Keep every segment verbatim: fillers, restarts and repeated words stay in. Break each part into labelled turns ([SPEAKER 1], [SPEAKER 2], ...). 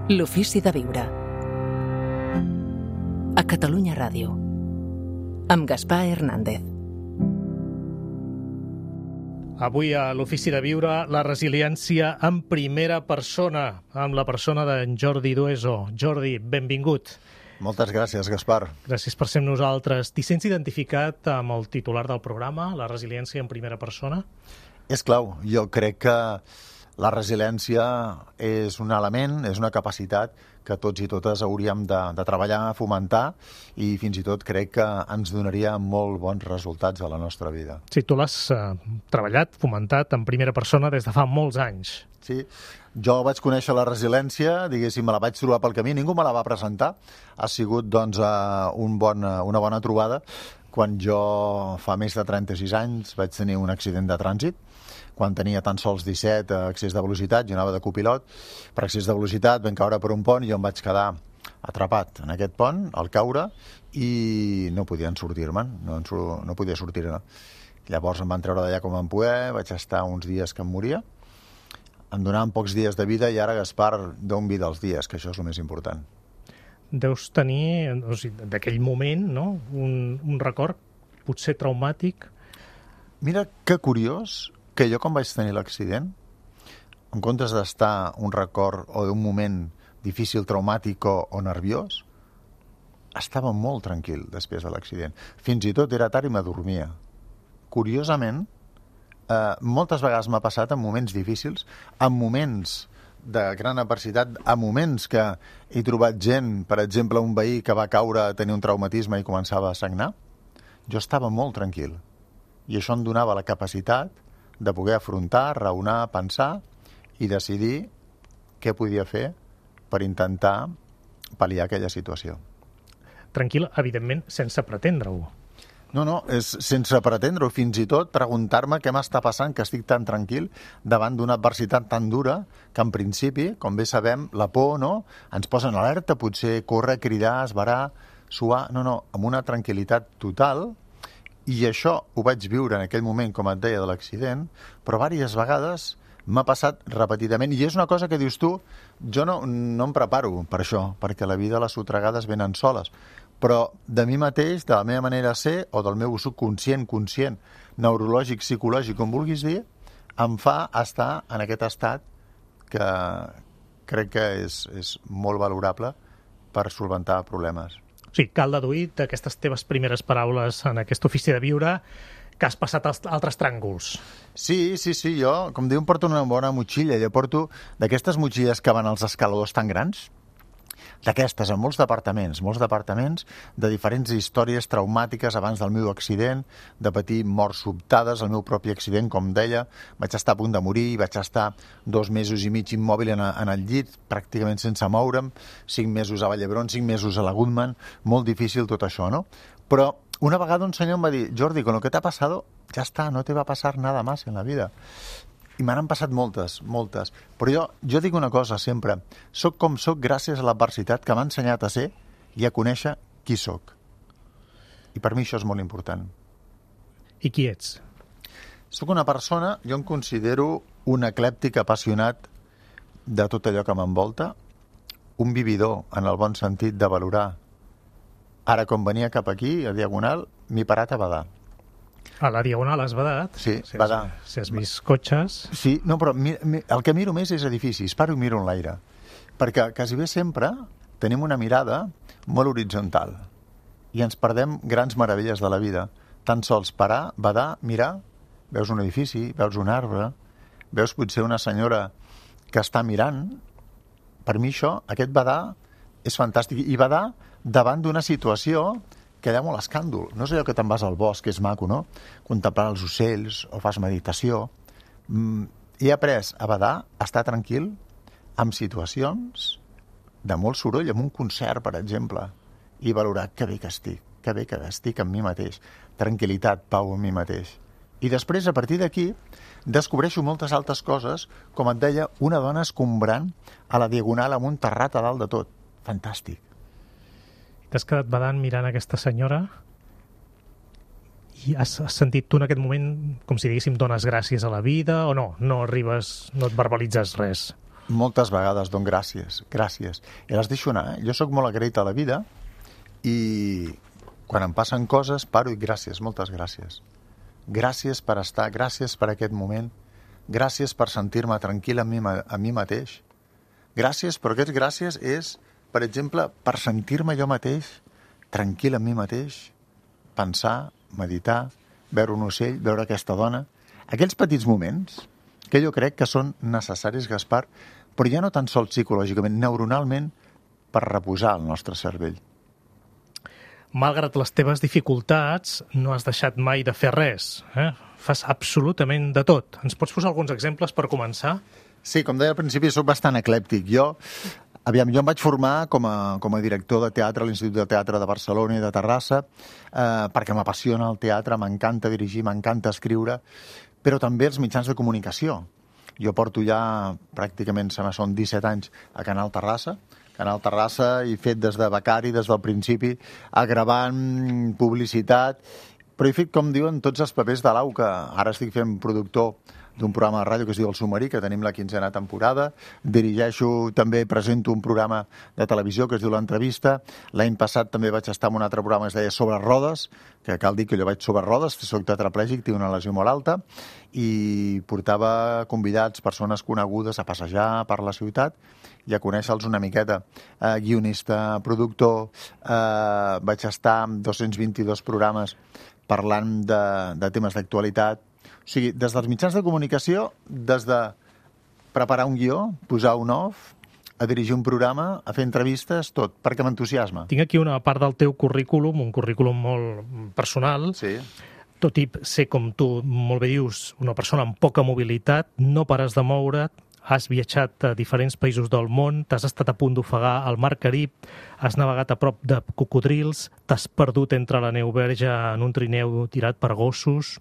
[SPEAKER 1] L'ofici de viure. A Catalunya Ràdio. Amb Gaspar Hernández.
[SPEAKER 2] Avui a l'Ofici de Viure, la resiliència en primera persona, amb la persona d'en Jordi Dueso. Jordi, benvingut.
[SPEAKER 3] Moltes gràcies, Gaspar.
[SPEAKER 2] Gràcies per ser amb nosaltres. T'hi sents identificat amb el titular del programa, la resiliència en primera persona?
[SPEAKER 3] És clau. Jo crec que la resiliència és un element, és una capacitat que tots i totes hauríem de, de treballar, fomentar, i fins i tot crec que ens donaria molt bons resultats a la nostra vida.
[SPEAKER 2] Sí, tu l'has eh, treballat, fomentat en primera persona des de fa molts anys.
[SPEAKER 3] Sí, jo vaig conèixer la resiliència, diguéssim, me la vaig trobar pel camí, ningú me la va presentar. Ha sigut, doncs, uh, un bon, una bona trobada quan jo, fa més de trenta-sis anys, vaig tenir un accident de trànsit. Quan tenia tan sols disset, a excés de velocitat, jo anava de copilot, per excés de velocitat vam caure per un pont i jo em vaig quedar atrapat en aquest pont, al caure, i no podien sortir-me'n, no, no podia sortir-ne. Llavors em van treure d'allà com em poder, vaig estar uns dies que em moria, em donaven pocs dies de vida i ara, Gaspar, dono vida als dies, que això és el més important.
[SPEAKER 2] Deus tenir, o sigui, d'aquell moment, no? un, un record potser traumàtic.
[SPEAKER 3] Mira que curiós que jo, quan vaig tenir l'accident, en comptes d'estar un record o d'un moment difícil, traumàtic o, o nerviós, estava molt tranquil després de l'accident. Fins i tot era tard i m'adormia. Curiosament, eh, moltes vegades m'ha passat en moments difícils, en moments de gran adversitat, en moments que he trobat gent, per exemple, un veí que va caure, tenir un traumatisme i començava a sagnar, jo estava molt tranquil. I això em donava la capacitat de poder afrontar, raonar, pensar i decidir què podia fer per intentar pal·liar aquella situació.
[SPEAKER 2] Tranquil, evidentment, sense pretendre-ho.
[SPEAKER 3] No, no, és sense pretendre-ho, fins i tot preguntar-me què m'està passant, que estic tan tranquil davant d'una adversitat tan dura que, en principi, com bé sabem, la por, no?, ens posa en alerta, potser córrer, cridar, esverar, suar... No, no, amb una tranquil·litat total. I això ho vaig viure en aquell moment, com et deia, de l'accident, però diverses vegades m'ha passat repetidament. I és una cosa que dius tu, jo no, no em preparo per això, perquè la vida, les sotregades venen soles. Però de mi mateix, de la meva manera de ser, o del meu subconscient, conscient, neurològic, psicològic, com vulguis dir, em fa estar en aquest estat que crec que és, és molt valorable per solventar problemes.
[SPEAKER 2] O sigui, cal deduir d'aquestes teves primeres paraules en aquest ofici de viure que has passat als altres tràngols.
[SPEAKER 3] Sí, sí, sí, jo, com diuen, porto una bona motxilla. Jo porto d'aquestes motxilles que van als escaladors tan grans, d'aquestes, en molts departaments, molts departaments de diferents històries traumàtiques abans del meu accident, de patir morts sobtades, el meu propi accident, com deia, vaig estar a punt de morir, vaig estar dos mesos i mig immòbil en, en el llit, pràcticament sense moure'm, cinc mesos a Vallhebron, cinc mesos a la Goodman, molt difícil tot això, no? Però una vegada un senyor em va dir, Jordi, con lo que te ha pasado, ya está, no te va a pasar nada más en la vida. I me n'han passat moltes, moltes. Però jo, jo dic una cosa sempre. Soc com soc gràcies a l'adversitat que m'ha ensenyat a ser i a conèixer qui soc. I per mi això és molt important.
[SPEAKER 2] I qui ets?
[SPEAKER 3] Soc una persona, jo em considero un eclèptic apassionat de tot allò que m'envolta, un vividor, en el bon sentit de valorar. Ara, quan venia cap aquí, a Diagonal, m'he parat a badar.
[SPEAKER 2] A la Diagonal has badat?
[SPEAKER 3] Sí,
[SPEAKER 2] si has,
[SPEAKER 3] badar.
[SPEAKER 2] Si has vist cotxes...
[SPEAKER 3] Sí, no, però mi, mi, el que miro més és edificis, paro i miro en l'aire. Perquè quasi bé sempre tenim una mirada molt horitzontal i ens perdem grans meravelles de la vida. Tan sols parar, badar, mirar, veus un edifici, veus un arbre, veus potser una senyora que està mirant. Per mi això, aquest badar, és fantàstic. I badar davant d'una situació que hi ha molt escàndol. No és allò que te'n vas al bosc, que és maco, no? Contemplar els ocells o fas meditació. Mm, he après a badar, a estar tranquil, en situacions de molt soroll, en un concert, per exemple, i valorar que bé que estic, que bé que estic amb mi mateix. Tranquil·litat, pau amb mi mateix. I després, a partir d'aquí, descobreixo moltes altres coses, com et deia, una dona escombrant a la Diagonal amb un terrat a dalt de tot. Fantàstic.
[SPEAKER 2] T'has quedat badant mirant aquesta senyora i has, has sentit tu en aquest moment, com si diguéssim, dones gràcies a la vida o no? No arribes, no et verbalitzes res?
[SPEAKER 3] Moltes vegades dono gràcies, gràcies. I les deixo anar, eh? Jo sóc molt agraït a la vida i quan em passen coses paro i gràcies, moltes gràcies. Gràcies per estar, gràcies per aquest moment, gràcies per sentir-me tranquil a mi, a mi mateix. Gràcies, però aquests gràcies és, per exemple, per sentir-me jo mateix tranquil a mi mateix, pensar, meditar, veure un ocell, veure aquesta dona. Aquells petits moments que jo crec que són necessaris, Gaspar, però ja no tan sols psicològicament, neuronalment, per reposar el nostre cervell.
[SPEAKER 2] Malgrat les teves dificultats, no has deixat mai de fer res. Eh? Fas absolutament de tot. Ens pots posar alguns exemples per començar?
[SPEAKER 3] Sí, com deia al principi, soc bastant eclèptic. Jo, aviam, jo em vaig formar com a, com a director de teatre a l'Institut de Teatre de Barcelona i de Terrassa, eh, perquè m'apassiona el teatre, m'encanta dirigir, m'encanta escriure, però també els mitjans de comunicació. Jo porto ja pràcticament, se me són disset anys a Canal Terrassa. Canal Terrassa he fet des de becari, des del principi, a gravant publicitat, però he fet, com diuen, tots els papers de l'au, que ara estic fent productor d'un programa de ràdio que es diu El Submarí, que tenim la quinzena temporada. Dirigeixo, també presento un programa de televisió que es diu L'Entrevista. L'any passat també vaig estar en un altre programa que es deia Sobre Rodes, que cal dir que jo vaig sobre rodes, soc tetraplègic, tinc una lesió molt alta, i portava convidats, persones conegudes, a passejar per la ciutat i a conèixer-los una miqueta. Eh, guionista, productor, eh, vaig estar en dos-cents vint-i-dos programes parlant de, de temes d'actualitat. O sigui, des dels mitjans de comunicació, des de preparar un guió, posar un off, a dirigir un programa, a fer entrevistes, tot, perquè m'entusiasma.
[SPEAKER 2] Tinc aquí una part del teu currículum, un currículum molt personal.
[SPEAKER 3] Sí.
[SPEAKER 2] Tot i ser, com tu molt bé dius, una persona amb poca mobilitat, no pares de moure't, has viatjat a diferents països del món, t'has estat a punt d'ofegar al Mar Carib, has navegat a prop de cocodrils, t'has perdut entre la neu verge en un trineu tirat per gossos,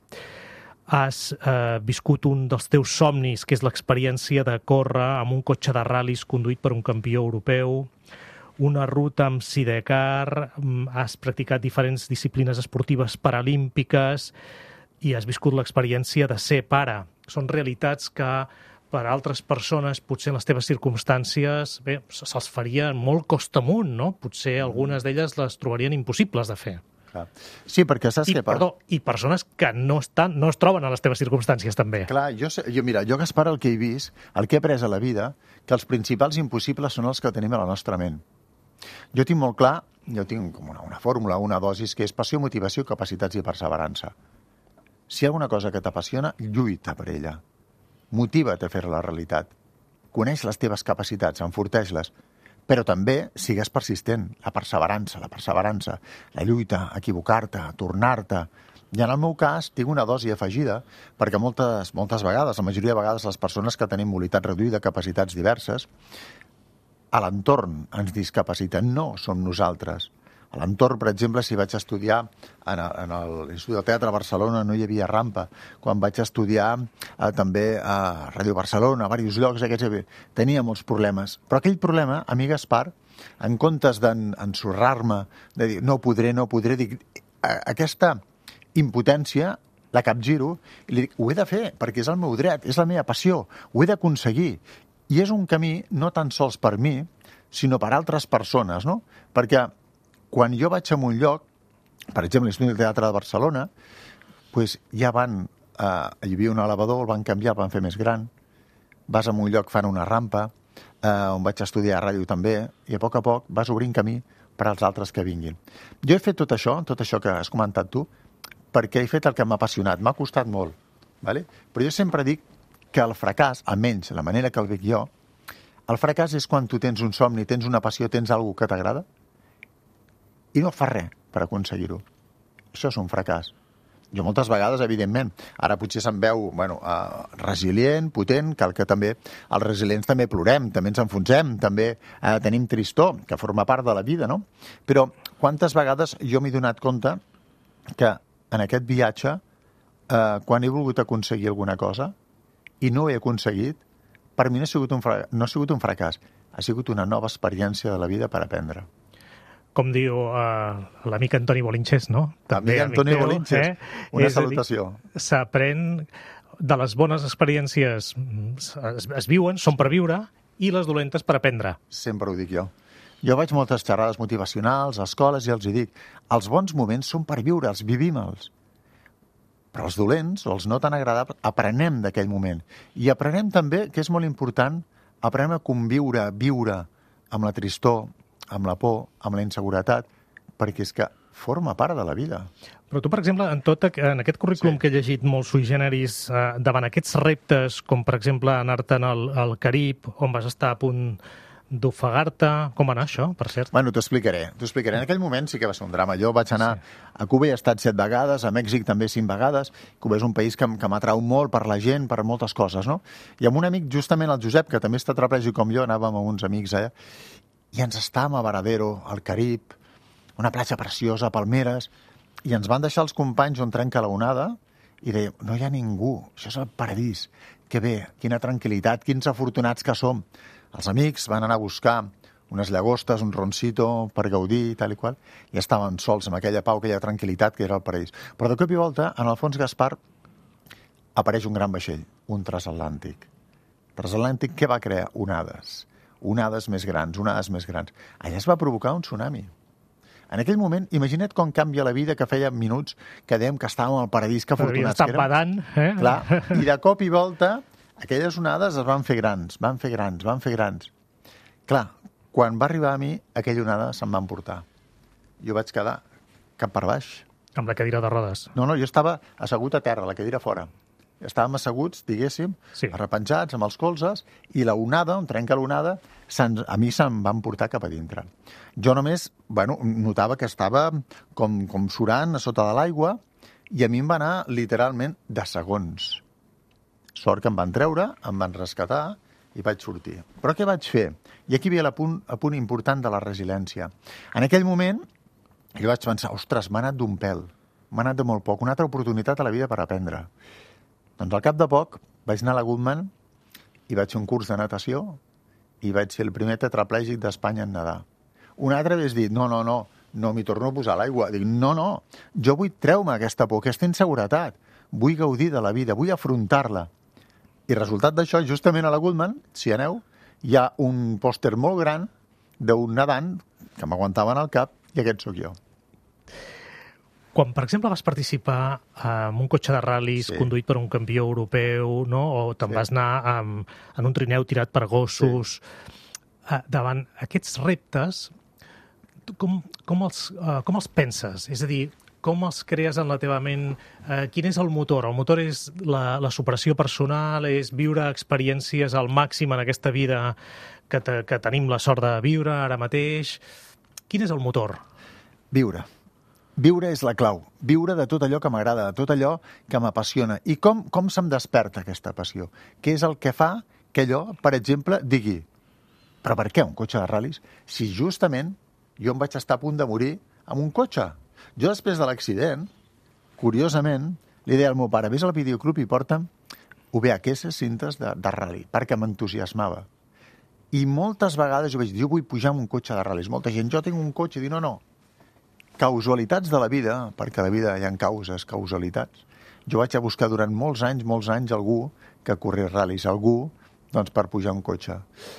[SPEAKER 2] has eh, viscut un dels teus somnis, que és l'experiència de córrer amb un cotxe de ral·lis conduït per un campió europeu, una ruta amb sidecar, has practicat diferents disciplines esportives paralímpiques i has viscut l'experiència de ser pare. Són realitats que per a altres persones, potser en les teves circumstàncies, bé, se'ls faria molt costa amunt, no? Potser algunes d'elles les trobarien impossibles de fer.
[SPEAKER 3] Sí, perquè saps
[SPEAKER 2] I,
[SPEAKER 3] què
[SPEAKER 2] perdó, I persones que no, estan, no es troben a les teves circumstàncies, també.
[SPEAKER 3] Clar, jo, sé, jo, mira, jo, Gaspar, el que he vist, el que he après a la vida, que els principals impossibles són els que tenim a la nostra ment. Jo tinc molt clar, jo tinc com una, una fórmula, una dosis, que és passió, motivació, capacitats i perseverança. Si hi ha alguna cosa que t'apassiona, lluita per ella. Motiva't a fer-la realitat. Coneix les teves capacitats, enforteix-les. Però també sigues persistent, la perseverança, la perseverança, la lluita, equivocar-te, tornar-te. I en el meu cas tinc una dosi afegida, perquè moltes, moltes vegades, la majoria de vegades, les persones que tenim mobilitat reduïda, capacitats diverses, a l'entorn ens discapaciten, no som nosaltres. A l'entorn, per exemple, si vaig estudiar en, en l'Institut de Teatre a Barcelona no hi havia rampa. Quan vaig estudiar eh, també a Ràdio Barcelona, a diversos llocs, aquests, tenia molts problemes. Però aquell problema, a mi, Gaspar, en comptes d'ensorrar-me, de dir no podré, no podré, dic, aquesta impotència la capgiro i li dic, ho he de fer, perquè és el meu dret, és la meva passió, ho he d'aconseguir. I és un camí no tan sols per mi, sinó per altres persones, no? Perquè quan jo vaig a un lloc, per exemple, l'Institut de Teatre de Barcelona, doncs ja van, eh, hi havia un elevador, el van canviar, el van fer més gran, vas a un lloc, fan una rampa, eh, on vaig estudiar a ràdio també, i a poc a poc vas obrint camí per als altres que vinguin. Jo he fet tot això, tot això que has comentat tu, perquè he fet el que m'ha apassionat, m'ha costat molt, ¿vale? Però jo sempre dic que el fracàs, almenys la manera que el veig jo, el fracàs és quan tu tens un somni, tens una passió, tens alguna que t'agrada, i no fa res per aconseguir-ho. Això és un fracàs. Jo moltes vegades, evidentment, ara potser se'm veu bueno, uh, resilient, potent, cal que també els resilients també plorem, també ens enfonsem, també uh, tenim tristor, que forma part de la vida, no? Però quantes vegades jo m'he donat compte que en aquest viatge, uh, quan he volgut aconseguir alguna cosa i no ho he aconseguit, per mi no ha sigut un fracàs, no ha sigut un fracàs, ha sigut una nova experiència de la vida per aprendre.
[SPEAKER 2] Com diu uh, l'amic Antoni Bolinches, no?
[SPEAKER 3] També Antoni teu, Bolinches, eh? Una és salutació.
[SPEAKER 2] S'aprèn de les bones experiències, es, es viuen, són per viure, i les dolentes per aprendre.
[SPEAKER 3] Sempre ho dic jo. Jo vaig moltes xerrades motivacionals a escoles i els hi dic, els bons moments són per viure'ls, vivim-los. Però els dolents, o els no tan agradables, aprenem d'aquell moment. I aprenem també, que és molt important, aprenem a conviure, a viure amb la tristor, amb la por, amb la inseguretat, perquè és que forma part de la vida.
[SPEAKER 2] Però tu, per exemple, en, tot, en aquest currículum sí. que he llegit molt sui generis, eh, davant aquests reptes, com per exemple anar-te'n al, al Carib, on vas estar a punt d'ofegar-te, com va anar això, per cert?
[SPEAKER 3] Bueno, t'ho explicaré. T'ho explicaré. En aquell moment sí que va ser un drama. Jo vaig anar sí. a Cuba, he estat set vegades, a Mèxic també cinc vegades. Cuba és un país que, que m'atrau molt per la gent, per moltes coses, no? I amb un amic, justament el Josep, que també està tetraplègic com jo, anàvem amb uns amics allà, i ens estàvem a Varadero, al Carib, una platja preciosa, palmeres, i ens van deixar els companys on trenca la onada i deia, no hi ha ningú, això és el paradís, que bé, quina tranquil·litat, quins afortunats que som. Els amics van anar a buscar unes llagostes, un roncito per gaudir i tal i qual, i estàvem sols amb aquella pau, aquella tranquil·litat que era el paradís. Però de cop i volta, en el fons Gaspar, apareix un gran vaixell, un transatlàntic. Transatlàntic, què va crear? Onades. Onades més grans, onades més grans. Allà es va provocar un tsunami. En aquell moment, imagina't com canvia la vida, que feia minuts que dèiem que estàvem al paradís, que afortunats que érem.
[SPEAKER 2] Badant, eh?
[SPEAKER 3] Clar, i de cop i volta, aquelles onades es van fer grans, van fer grans, van fer grans. Clar, quan va arribar a mi, aquella onada se'm va emportar. Jo vaig quedar cap per baix.
[SPEAKER 2] Amb la cadira de rodes.
[SPEAKER 3] No, no, jo estava assegut a terra, la cadira fora. Estàvem asseguts, diguéssim,
[SPEAKER 2] sí.
[SPEAKER 3] arrepenjats amb els colzes, i la onada, on trenca l'onada, a mi se'm van portar cap a dintre. Jo només, bueno, notava que estava com, com surant a sota de l'aigua, i a mi em va anar literalment de segons. Sort que em van treure, em van rescatar i vaig sortir. Però què vaig fer? I aquí ve el punt, el punt important de la resiliència. En aquell moment, jo vaig pensar, ostres, m'ha anat d'un pèl, m'ha anat de molt poc, una altra oportunitat a la vida per aprendre. Doncs al cap de poc vaig anar a la Goodman i vaig fer un curs de natació i vaig ser el primer tetraplègic d'Espanya en nedar. Un altre hagués dit, no, no, no, no m'hi torno a posar a l'aigua. Dic, no, no, jo vull treure-me aquesta por, aquesta inseguretat. Vull gaudir de la vida, vull afrontar-la. I resultat d'això, justament a la Goodman, si aneu, hi ha un pòster molt gran d'un nedant que m'aguantaven al cap i aquest sóc jo.
[SPEAKER 2] Quan, per exemple, vas participar en un cotxe de ral·lis sí. conduït per un campió europeu, no? O te'n sí. vas anar um, en un trineu tirat per gossos, sí. uh, davant aquests reptes, com, com, els, uh, com els penses? És a dir, com els crees en la teva ment? Uh, quin és el motor? El motor és la, la superació personal, és viure experiències al màxim en aquesta vida que, te, que tenim la sort de viure ara mateix. Quin és el motor?
[SPEAKER 3] Viure. Viure és la clau. Viure de tot allò que m'agrada, de tot allò que m'apassiona. I com, com se'm desperta aquesta passió? Què és el que fa que allò, per exemple, digui però per què un cotxe de ral·lis? Si justament jo em vaig estar a punt de morir amb un cotxe. Jo després de l'accident, curiosament, li deia al meu pare, vés al videoclub i porta'm U V H S cintes de, de ral·li, perquè m'entusiasmava. I moltes vegades jo vaig dir, jo vull pujar en un cotxe de ral·lis. Molta gent, jo tinc un cotxe, i dic, no, no, causalitats de la vida, perquè a la vida hi ha causes, causalitats. Jo vaig a buscar durant molts anys, molts anys, algú que corrés ral·lis, algú doncs, per pujar un cotxe.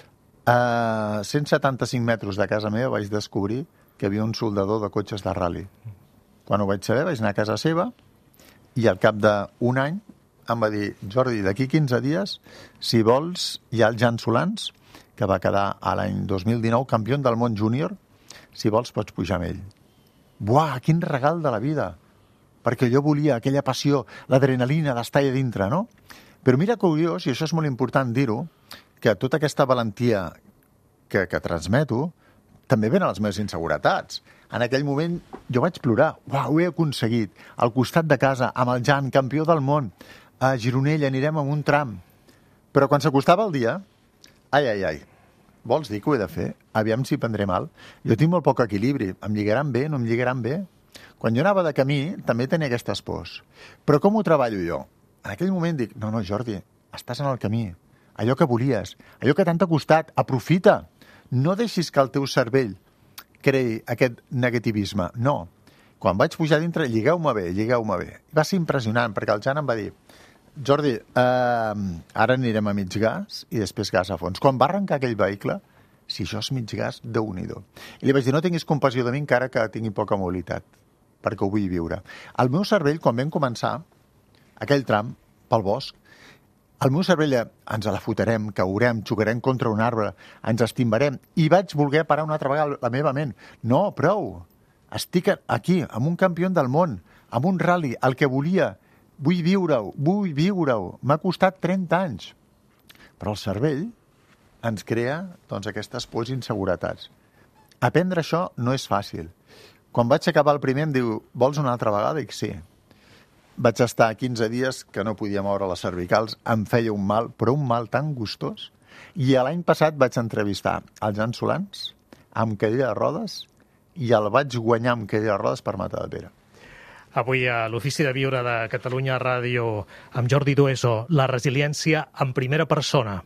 [SPEAKER 3] A cent setanta-cinc metres de casa meva vaig descobrir que hi havia un soldador de cotxes de ral·li. Quan ho vaig saber, vaig anar a casa seva i al cap d'un any em va dir, Jordi, d'aquí quinze dies, si vols, hi ha el Jan Solans, que va quedar a l'any dos mil dinou campió del món júnior, si vols pots pujar amb ell. Buah, quin regal de la vida! Perquè jo volia aquella passió, l'adrenalina d'estar allà dintre, no? Però mira curiós, i això és molt important dir-ho, que tota aquesta valentia que, que transmeto també ven a les meves inseguretats. En aquell moment jo vaig plorar. Uau, ho he aconseguit. Al costat de casa, amb el Jan, campió del món. A Gironella anirem amb un tram. Però quan s'acostava el dia, ai, ai, ai, vols dir que ho he de fer? Aviam si prendré mal. Jo tinc molt poc equilibri. Em lligaran bé? No em lligaran bé? Quan jo anava de camí, també tenia aquestes pors. Però com ho treballo jo? En aquell moment dic, no, no, Jordi, estàs en el camí. Allò que volies, allò que t'han costat, aprofita. No deixis que el teu cervell creï aquest negativisme. No. Quan vaig pujar dintre, lligueu-me bé, lligueu-me bé. Va ser impressionant, perquè el Jan em va dir, Jordi, eh, ara anirem a mig gas i després gas a fons. Quan va arrencar aquell vehicle, si això és mig gas, déu-n'hi-do. I li vaig dir, no tinguis compassió de mi encara que tingui poca mobilitat, perquè ho vull viure. El meu cervell, quan vam començar aquell tram pel bosc, el meu cervell, ens la fotrem, caurem, xocarem contra un arbre, ens estimbarem, i vaig voler parar una altra vegada la meva ment. No, prou! Estic aquí, amb un campió del món, amb un rally, el que volia. Vull viure-ho, vull viure-ho. M'ha costat trenta anys. Però el cervell ens crea doncs, aquestes pors i inseguretats. Aprendre això no és fàcil. Quan vaig acabar el primer em diu, vols una altra vegada? Dic, sí. Vaig estar quinze dies que no podia moure les cervicals, em feia un mal, però un mal tan gustós. I l'any passat vaig entrevistar el Jan Solans amb cadira de rodes i el vaig guanyar amb cadira de rodes per Matadepera.
[SPEAKER 2] Avui a l'Ofici de Viure de Catalunya Ràdio amb Jordi Dueso, la resiliència en primera persona.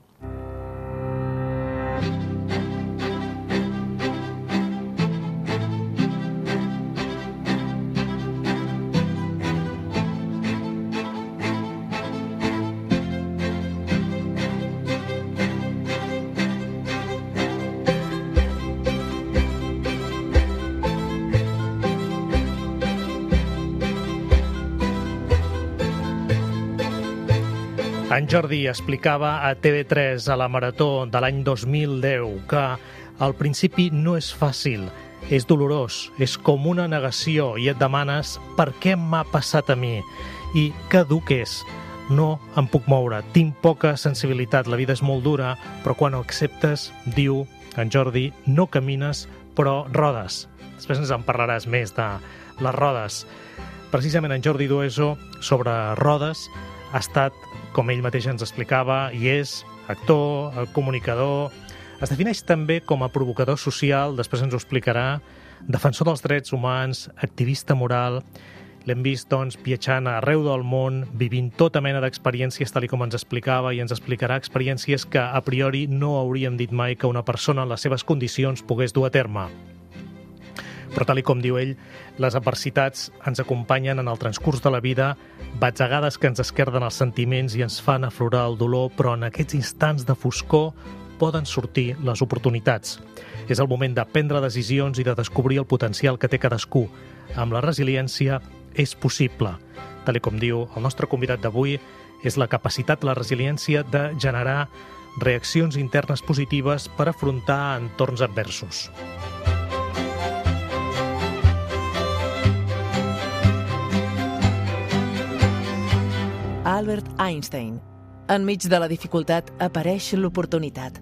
[SPEAKER 2] En Jordi explicava a T V tres a la Marató de l'any dos mil deu que al principi no és fàcil, és dolorós, és com una negació i et demanes per què m'ha passat a mi i que dur que és. No em puc moure, tinc poca sensibilitat, la vida és molt dura, però quan ho acceptes, diu en Jordi, no camines, però rodes. Després ens en parlaràs més de les rodes. Precisament en Jordi Dueso, sobre rodes, ha estat, com ell mateix ens explicava, i és actor, comunicador, es defineix també com a provocador social, després ens ho explicarà, defensor dels drets humans, activista moral. L'hem vist, doncs, viatjant arreu del món, vivint tota mena d'experiències, tal com ens explicava, i ens explicarà experiències que a priori no hauríem dit mai que una persona en les seves condicions pogués dur a terme. Però, tal com diu ell, les adversitats ens acompanyen en el transcurs de la vida, batzegades que ens esquerden els sentiments i ens fan aflorar el dolor, però en aquests instants de foscor poden sortir les oportunitats. És el moment de prendre decisions i de descobrir el potencial que té cadascú. Amb la resiliència és possible. Tal com diu el nostre convidat d'avui, és la capacitat, la resiliència de generar reaccions internes positives per afrontar entorns adversos.
[SPEAKER 1] Albert Einstein. Enmig de la dificultat apareix l'oportunitat.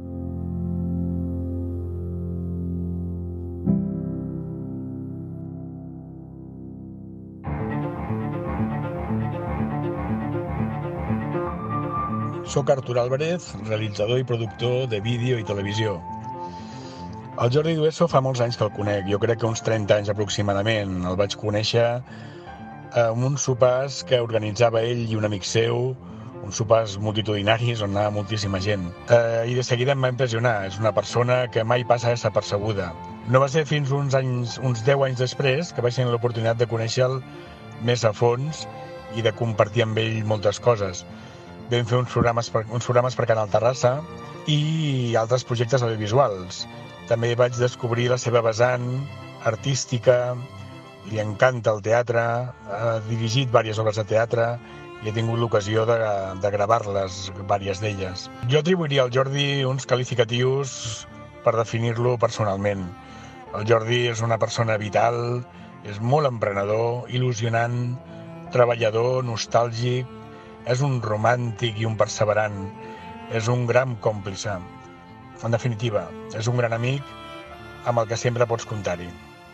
[SPEAKER 4] Soc Artur Álvarez, realitzador i productor de vídeo i televisió. El Jordi Dueso fa molts anys que el conec, jo crec que uns trenta anys aproximadament. El vaig conèixer amb uns sopars que organitzava ell i un amic seu, uns sopars multitudinaris on anava moltíssima gent. Eh, I de seguida em va impressionar, és una persona que mai passa desapercebuda. No va ser fins uns anys, uns deu anys després que vaig tenir l'oportunitat de conèixer-lo més a fons i de compartir amb ell moltes coses. Vam fer uns programes per, uns programes per Canal Terrassa i altres projectes audiovisuals. També vaig descobrir la seva vessant artística, li encanta el teatre, ha dirigit diverses obres de teatre i he tingut l'ocasió de, de gravar-les, diverses d'elles. Jo atribuiria al Jordi uns qualificatius per definir-lo personalment. El Jordi és una persona vital, és molt emprenedor, il·lusionant, treballador, nostàlgic, és un romàntic i un perseverant, és un gran còmplice. En definitiva, és un gran amic amb el que sempre pots comptar-hi.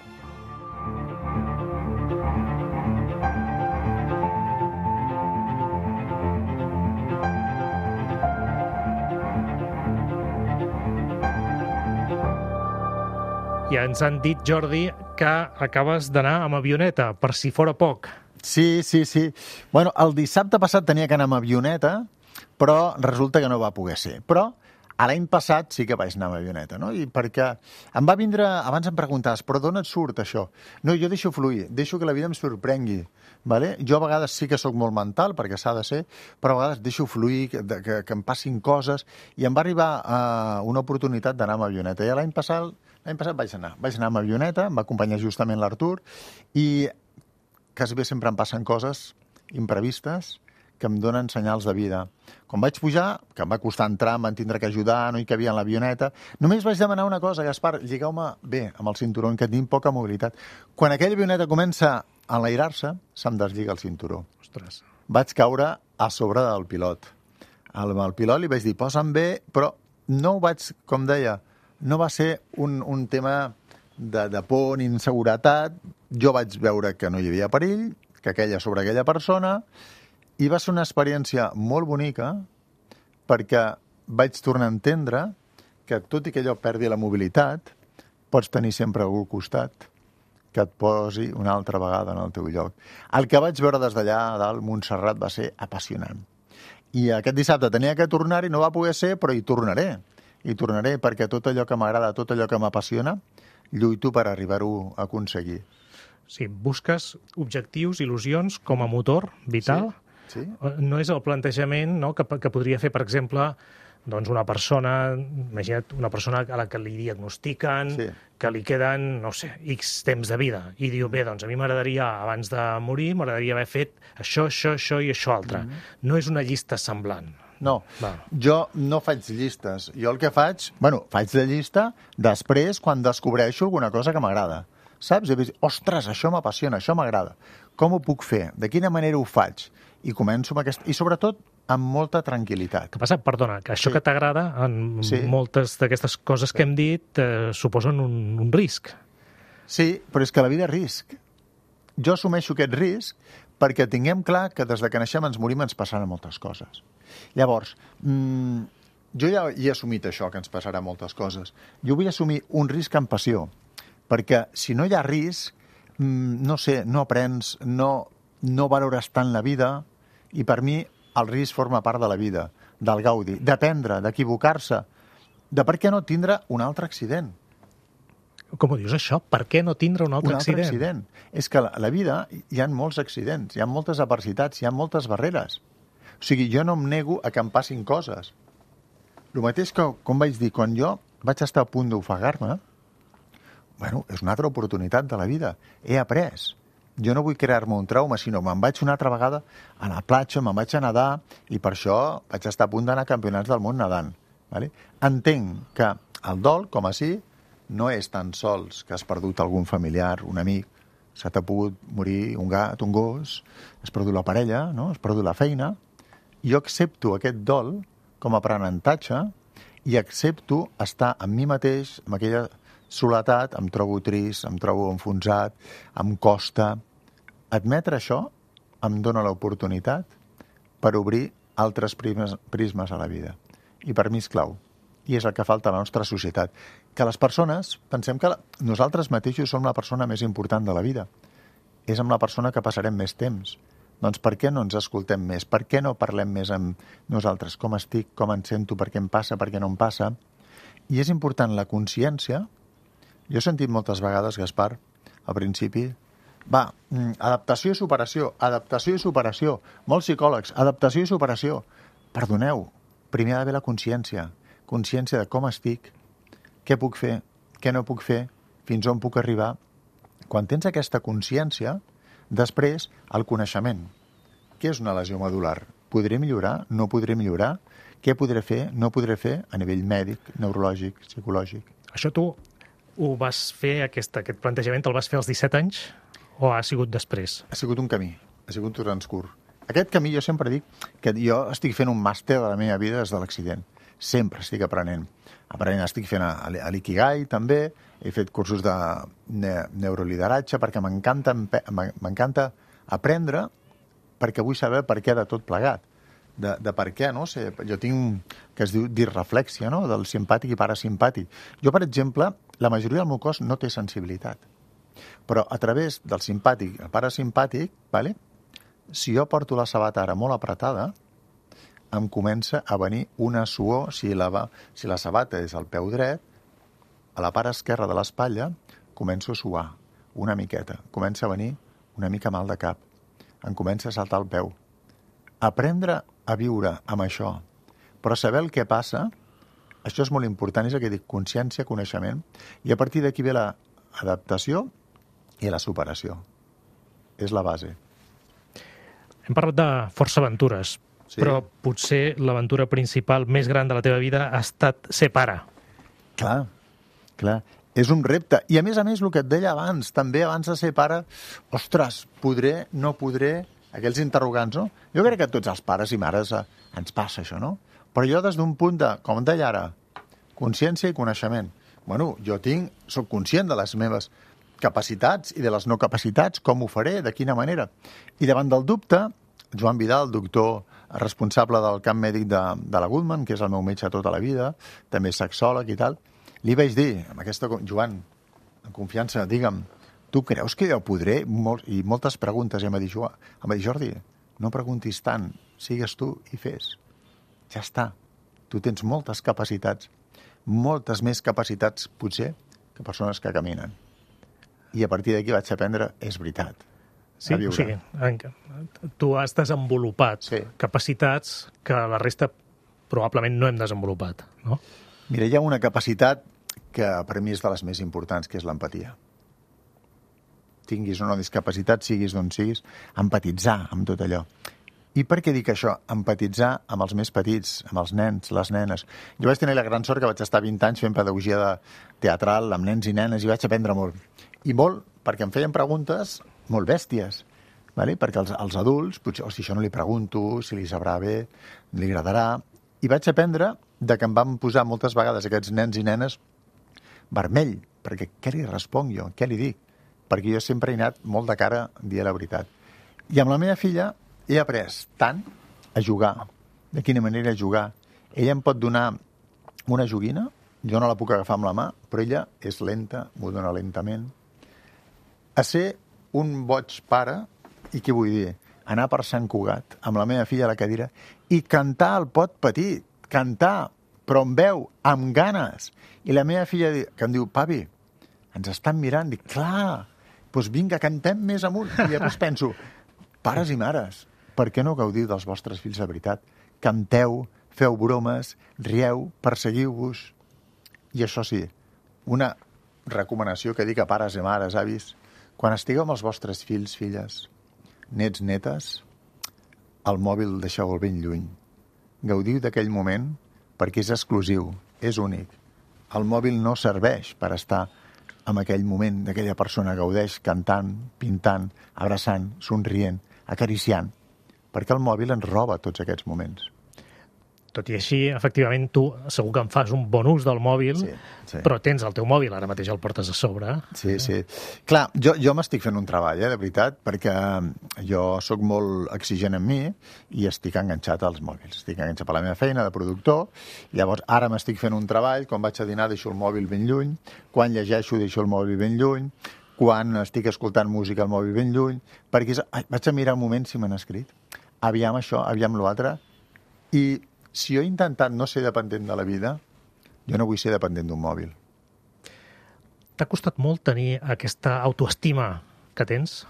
[SPEAKER 2] I ens han dit, Jordi, que acabes d'anar amb avioneta, per si fora poc.
[SPEAKER 3] Sí, sí, sí. Bueno, el dissabte passat tenia que anar amb avioneta, però resulta que no va poder ser. Però A l'any passat sí que vaig anar amb avioneta, no? I perquè em va vindre... Abans em preguntaves, però d'on et surt això? No, jo deixo fluir, deixo que la vida em sorprengui. Vale? Jo a vegades sí que sóc molt mental, perquè s'ha de ser, però a vegades deixo fluir, que, que, que em passin coses, i em va arribar uh, una oportunitat d'anar amb avioneta. I l'any passat, l'any passat vaig anar. Vaig anar amb avioneta, em va acompanyar justament l'Artur, i quasi bé sempre em passen coses imprevistes que em donen senyals de vida. Quan vaig pujar, que em va costar entrar, em van tindre que ajudar, no hi cabia en l'avioneta, només vaig demanar una cosa, Gaspar, lligueu-me bé amb el cinturó, que tinc poca mobilitat. Quan aquella avioneta comença a enlairar-se, se'm deslliga el cinturó.
[SPEAKER 2] Ostres.
[SPEAKER 3] Vaig caure a sobre del pilot. Al, al pilot li vaig dir, posa'm bé, però no ho vaig, com deia, no va ser un, un tema de, de por ni inseguretat. Jo vaig veure que no hi havia perill, que aquella sobre aquella persona, i va ser una experiència molt bonica perquè vaig tornar a entendre que tot i que allò perdi la mobilitat, pots tenir sempre algú al costat que et posi una altra vegada en el teu lloc. El que vaig veure des d'allà a dalt, Montserrat, va ser apassionant. I aquest dissabte tenia que tornar-hi, no va poder ser, però hi tornaré. Hi tornaré perquè tot allò que m'agrada, tot allò que m'apassiona, lluito per arribar-ho a aconseguir.
[SPEAKER 2] Sí, busques objectius, il·lusions com a motor vital.
[SPEAKER 3] Sí. Sí?
[SPEAKER 2] No és el plantejament, no, que, que podria fer, per exemple, doncs una persona, imagina't una persona a la que li diagnostiquen,
[SPEAKER 3] sí,
[SPEAKER 2] que li queden, no sé, X temps de vida, i diu, bé, doncs a mi m'agradaria, abans de morir, m'agradaria haver fet això, això, això i això altre. Mm-hmm. No és una llista semblant.
[SPEAKER 3] No,
[SPEAKER 2] Va.
[SPEAKER 3] Jo no faig llistes. Jo el que faig, bueno, faig la llista després quan descobreixo alguna cosa que m'agrada. Saps? I dic, ostres, això m'apassiona, això m'agrada. Com ho puc fer? De quina manera ho faig? I començo amb aquest... I sobretot amb molta tranquil·litat.
[SPEAKER 2] Que passa, perdona, que això
[SPEAKER 3] sí.
[SPEAKER 2] que t'agrada, en
[SPEAKER 3] sí.
[SPEAKER 2] moltes d'aquestes coses sí. que hem dit, eh, suposen un, un risc.
[SPEAKER 3] Sí, però és que la vida és risc. Jo assumeixo aquest risc perquè tinguem clar que des de que naixem ens morim ens passaran moltes coses. Llavors, mmm, jo ja he assumit això, que ens passarà moltes coses. Jo vull assumir un risc amb passió, perquè si no hi ha risc, mmm, no sé, no aprens, no, no valores tant la vida, i per mi el risc forma part de la vida, del gaudi, d'aprendre, d'equivocar-se, de per què no tindre un altre accident.
[SPEAKER 2] Com ho dius, això? Per què no tindre un altre,
[SPEAKER 3] un altre
[SPEAKER 2] accident?
[SPEAKER 3] accident? És que la, la vida hi ha molts accidents, hi ha moltes adversitats, hi ha moltes barreres. O sigui, jo no em nego a que em passin coses. El mateix que, com vaig dir, quan jo vaig estar a punt d'ofegar-me, bueno, és una altra oportunitat de la vida. He après. Jo no vull crear-me un trauma, sinó me'n vaig una altra vegada a la platja, me'n vaig a nedar, i per això vaig estar a punt d'anar a campionats del món nedant. Vale? Entenc que el dol, com així, no és tan sols que has perdut algun familiar, un amic, se t'ha pogut morir un gat, un gos, has perdut la parella, no? Has perdut la feina. Jo accepto aquest dol com a aprenentatge i accepto estar amb mi mateix, amb aquella soledat, em trobo trist, em trobo enfonsat, em costa. Admetre això em dona l'oportunitat per obrir altres prismes, prismes a la vida. I per mi és clau. I és el que falta a la nostra societat. Que les persones, pensem que la, nosaltres mateixos som la persona més important de la vida. És amb la persona que passarem més temps. Doncs per què no ens escoltem més? Per què no parlem més amb nosaltres? Com estic, com em sento, per què em passa, per què no em passa? I és important la consciència. Jo he sentit moltes vegades, Gaspar, al principi, va, adaptació i superació, adaptació i superació, molts psicòlegs, adaptació i superació. Perdoneu, primer ha d'haver la consciència, consciència de com estic, què puc fer, què no puc fer, fins on puc arribar. Quan tens aquesta consciència, després, el coneixement. Què és una lesió medular? Podré millorar? No podré millorar? Què podré fer? No podré fer? A nivell mèdic, neurològic, psicològic.
[SPEAKER 2] Això tu ho vas fer, aquest, aquest plantejament, el vas fer als disset anys o ha sigut després?
[SPEAKER 3] Ha sigut un camí, ha sigut un transcurs. Aquest camí jo sempre dic que jo estic fent un màster de la meva vida des de l'accident. Sempre estic aprenent. Aprenent, estic fent a, a l'Ikigai també, he fet cursos de ne neurolideratge perquè m'encanta m'encanta aprendre perquè vull saber per què de tot plegat. De, de per què, no? sé, jo tinc que es diu disreflèxia, no? Del simpàtic i parasimpàtic. Jo, per exemple, la majoria del meu cos no té sensibilitat. Però a través del simpàtic i el parasimpàtic, vale? Si jo porto la sabata ara molt apretada, em comença a venir una suor, si la, va, si la sabata és al peu dret, a la part esquerra de l'espatlla començo a suar una miqueta, comença a venir una mica mal de cap, em comença a saltar el peu. Aprendre a viure amb això, però saber el que passa, això és molt important, és el que dic, consciència, coneixement, i a partir d'aquí ve l'adaptació i la superació. És la base.
[SPEAKER 2] Hem parlat de força aventures,
[SPEAKER 3] Sí.
[SPEAKER 2] però potser l'aventura principal més gran de la teva vida ha estat ser pare.
[SPEAKER 3] Clar, clar. És un repte. I a més a més, el que et deia abans, també abans de ser pare, ostres, podré, no podré, aquells interrogants, no? Jo crec que a tots els pares i mares eh, ens passa això, no? Però jo des d'un punt de, com deia ara, consciència i coneixement. Bueno, jo tinc, soc conscient de les meves capacitats i de les no capacitats, com ho faré, de quina manera. I davant del dubte, Joan Vidal, doctor responsable del camp mèdic de, de la Goodman, que és el meu metge tota la vida, també sexòleg i tal, li vaig dir, amb aquesta, Joan, en confiança, digue'm, tu creus que jo podré? Mol, I moltes preguntes, i em va dir, Joan, em va dir, Jordi, no preguntis tant, sigues tu i fes. Ja està. Tu tens moltes capacitats, moltes més capacitats, potser, que persones que caminen. I a partir d'aquí vaig aprendre, és veritat.
[SPEAKER 2] Sí, o sigui, tu has desenvolupat
[SPEAKER 3] sí.
[SPEAKER 2] capacitats que la resta probablement no hem desenvolupat, no?
[SPEAKER 3] Mira, hi ha una capacitat que per mi és de les més importants, que és l'empatia. Tinguis o no discapacitat, siguis d'on siguis, empatitzar amb tot allò. I per què dic això? Empatitzar amb els més petits, amb els nens, les nenes. Jo vaig tenir la gran sort que vaig estar vint anys fent pedagogia de teatral amb nens i nenes i vaig aprendre molt. I molt perquè em feien preguntes molt bèsties, vale? Perquè els, els adults, potser, o si això no li pregunto, si li sabrà bé, li agradarà. I vaig aprendre de que em van posar moltes vegades aquests nens i nenes vermell, perquè què li responc jo, què li dic? Perquè jo sempre he anat molt de cara a dir la veritat. I amb la meva filla he après tant a jugar, de quina manera jugar. Ella em pot donar una joguina, jo no la puc agafar amb la mà, però ella és lenta, m'ho dona lentament. A ser un boig pare, i què vull dir? Anar per Sant Cugat amb la meva filla a la cadira i cantar al pot petit, cantar, però amb veu, amb ganes. I la meva filla que em diu, papi, ens estan mirant. Dic, clar, doncs vinga, cantem més amunt. I llavors penso, pares i mares, per què no gaudiu dels vostres fills de veritat? Canteu, feu bromes, rieu, perseguiu-vos. I això sí, una recomanació que dic a pares i mares, avis, quan estigueu amb els vostres fills, filles, nets, netes, el mòbil deixeu-el ben lluny. Gaudiu d'aquell moment perquè és exclusiu, és únic. El mòbil no serveix per estar en aquell moment d'aquella persona. Gaudeix cantant, pintant, abraçant, somrient, acariciant, perquè el mòbil ens roba tots aquests moments.
[SPEAKER 2] Tot i així, efectivament, tu segur que en fas un bon ús del mòbil,
[SPEAKER 3] sí, sí.
[SPEAKER 2] però tens el teu mòbil, ara mateix el portes a sobre.
[SPEAKER 3] Sí, sí. Clar, jo, jo m'estic fent un treball, eh, de veritat, perquè jo sóc molt exigent amb mi i estic enganxat als mòbils. Estic enganxat a la meva feina de productor, llavors ara m'estic fent un treball, quan vaig a dinar deixo el mòbil ben lluny, quan llegeixo deixo el mòbil ben lluny, quan estic escoltant música el mòbil ben lluny, perquè és... Ai, vaig a mirar un moment si m'han escrit, aviam això, aviam l'altre, i si jo he intentat no ser dependent de la vida, jo no vull ser dependent d'un mòbil.
[SPEAKER 2] T'ha costat molt tenir aquesta autoestima que tens?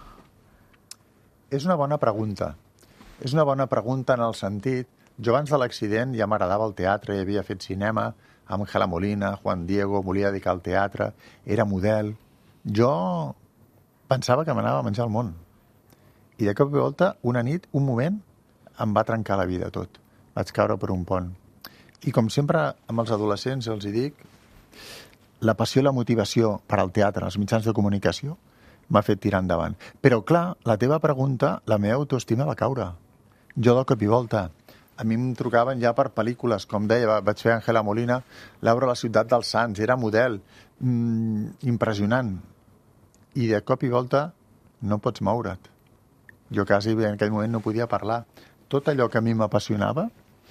[SPEAKER 3] És una bona pregunta. És una bona pregunta en el sentit... Jo abans de l'accident ja m'agradava el teatre, ja havia fet cinema amb Ángela Molina, Juan Diego, volia dedicar al teatre, era model. Jo pensava que m'anava a menjar el món. I de cop i volta, una nit, un moment, em va trencar la vida tot. Vaig caure per un pont. I com sempre amb els adolescents els hi dic, la passió i la motivació per al teatre, els mitjans de comunicació, m'ha fet tirar endavant. Però clar, la teva pregunta, la meva autoestima va caure. Jo de cop i volta, a mi em trucaven ja per pel·lícules, com deia, vaig fer Ángela Molina, Laura a la ciutat dels Sants, era model, mm, impressionant. I de cop i volta no pots moure't. Jo quasi en aquell moment no podia parlar. Tot allò que a mi m'apassionava,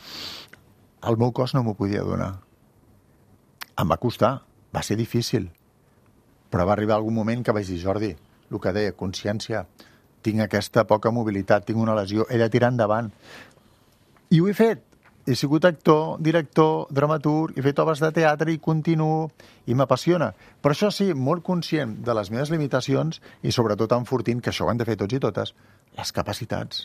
[SPEAKER 3] el meu cos no m'ho podia donar. Em va costar, va ser difícil, però va arribar algun moment que vaig dir, Jordi, el que deia, consciència, tinc aquesta poca mobilitat, tinc una lesió, he de tirar endavant. I ho he fet, he sigut actor, director, dramaturg, he fet obres de teatre i continuo, i m'apassiona. Però això sí, molt conscient de les meves limitacions i sobretot enfortint, que això ho hem de fer tots i totes, les capacitats.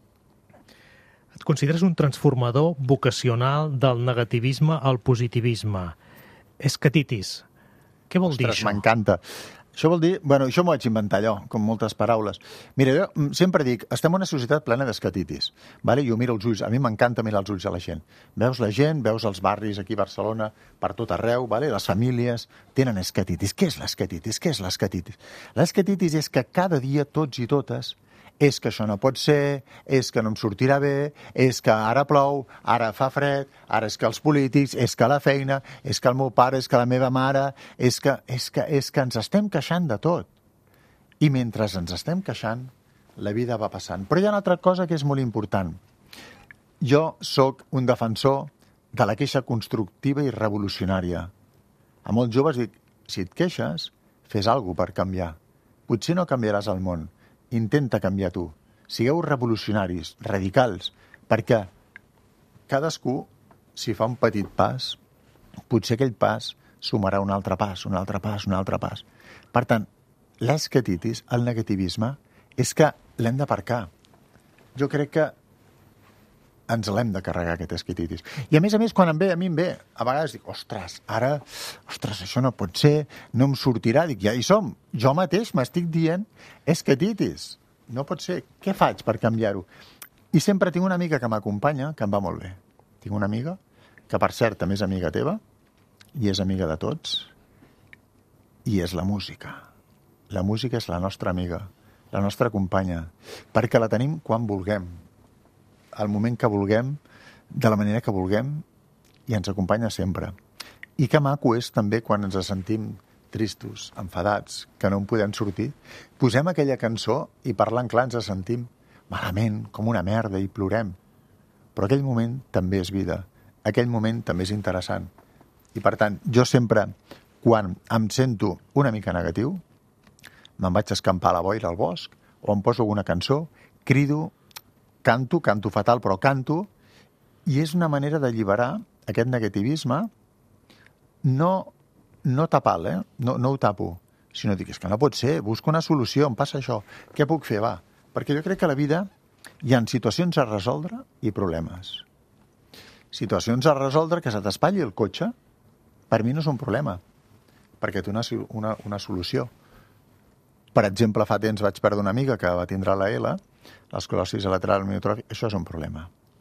[SPEAKER 2] Et consideres un transformador vocacional del negativisme al positivisme. Escatitis. Què vol dir
[SPEAKER 3] Ostres,
[SPEAKER 2] això?
[SPEAKER 3] m'encanta. Això vol dir... Bueno, això m'ho vaig inventar allò, com moltes paraules. Mira, jo sempre dic, estem en una societat plena d'escatitis. Vale? Jo miro els ulls, a mi m'encanta mirar els ulls a la gent. Veus la gent, veus els barris aquí a Barcelona, per tot arreu, vale? Les famílies tenen escatitis. Què és l'escatitis? Què és l'escatitis? L'escatitis és que cada dia tots i totes és que això no pot ser, és que no em sortirà bé, és que ara plou, ara fa fred, ara és que els polítics, és que la feina, és que el meu pare, és que la meva mare, és que, és que, és que ens estem queixant de tot. I mentre ens estem queixant, la vida va passant. Però hi ha una altra cosa que és molt important. Jo sóc un defensor de la queixa constructiva i revolucionària. A molts joves dic, si et queixes, fes alguna cosa per canviar. Potser no canviaràs el món, intenta canviar tu. Sigueu revolucionaris, radicals, perquè cadascú, si fa un petit pas, potser aquell pas sumarà un altre pas, un altre pas, un altre pas. Per tant, l'escatitis, el negativisme, és que l'hem d'aparcar. Jo crec que ens l'hem de carregar, aquest escatitis. I a més a més, quan em ve, a mi em ve, a vegades dic, ostres, ara, ostres, això no pot ser, no em sortirà. Dic, ja hi som. Jo mateix m'estic dient escatitis. No pot ser. Què faig per canviar-ho? I sempre tinc una amiga que m'acompanya, que em va molt bé. Tinc una amiga, que per cert també és amiga teva, i és amiga de tots, i és la música. La música és la nostra amiga, la nostra companya, perquè la tenim quan vulguem, al moment que vulguem, de la manera que vulguem, i ens acompanya sempre. I que maco és també quan ens sentim tristos, enfadats, que no en podem sortir. Posem aquella cançó i parlant clar ens sentim malament, com una merda, i plorem. Però aquell moment també és vida. Aquell moment també és interessant. I per tant, jo sempre, quan em sento una mica negatiu, me'n vaig a escampar a la boira al bosc, o em poso alguna cançó, crido, canto, canto fatal, però canto, i és una manera d'alliberar aquest negativisme, no, no tapar-lo, eh? no, no ho tapo, sinó dic, és que no pot ser, busco una solució, em passa això, què puc fer, va? Perquè jo crec que a la vida hi ha situacions a resoldre i problemes. Situacions a resoldre, que se t'espatlli el cotxe, per mi no és un problema, perquè té una, una, una solució. Per exemple, fa temps vaig perdre una amiga que va tindre la L, l'esclerosi lateral amiotròfica, això és un problema.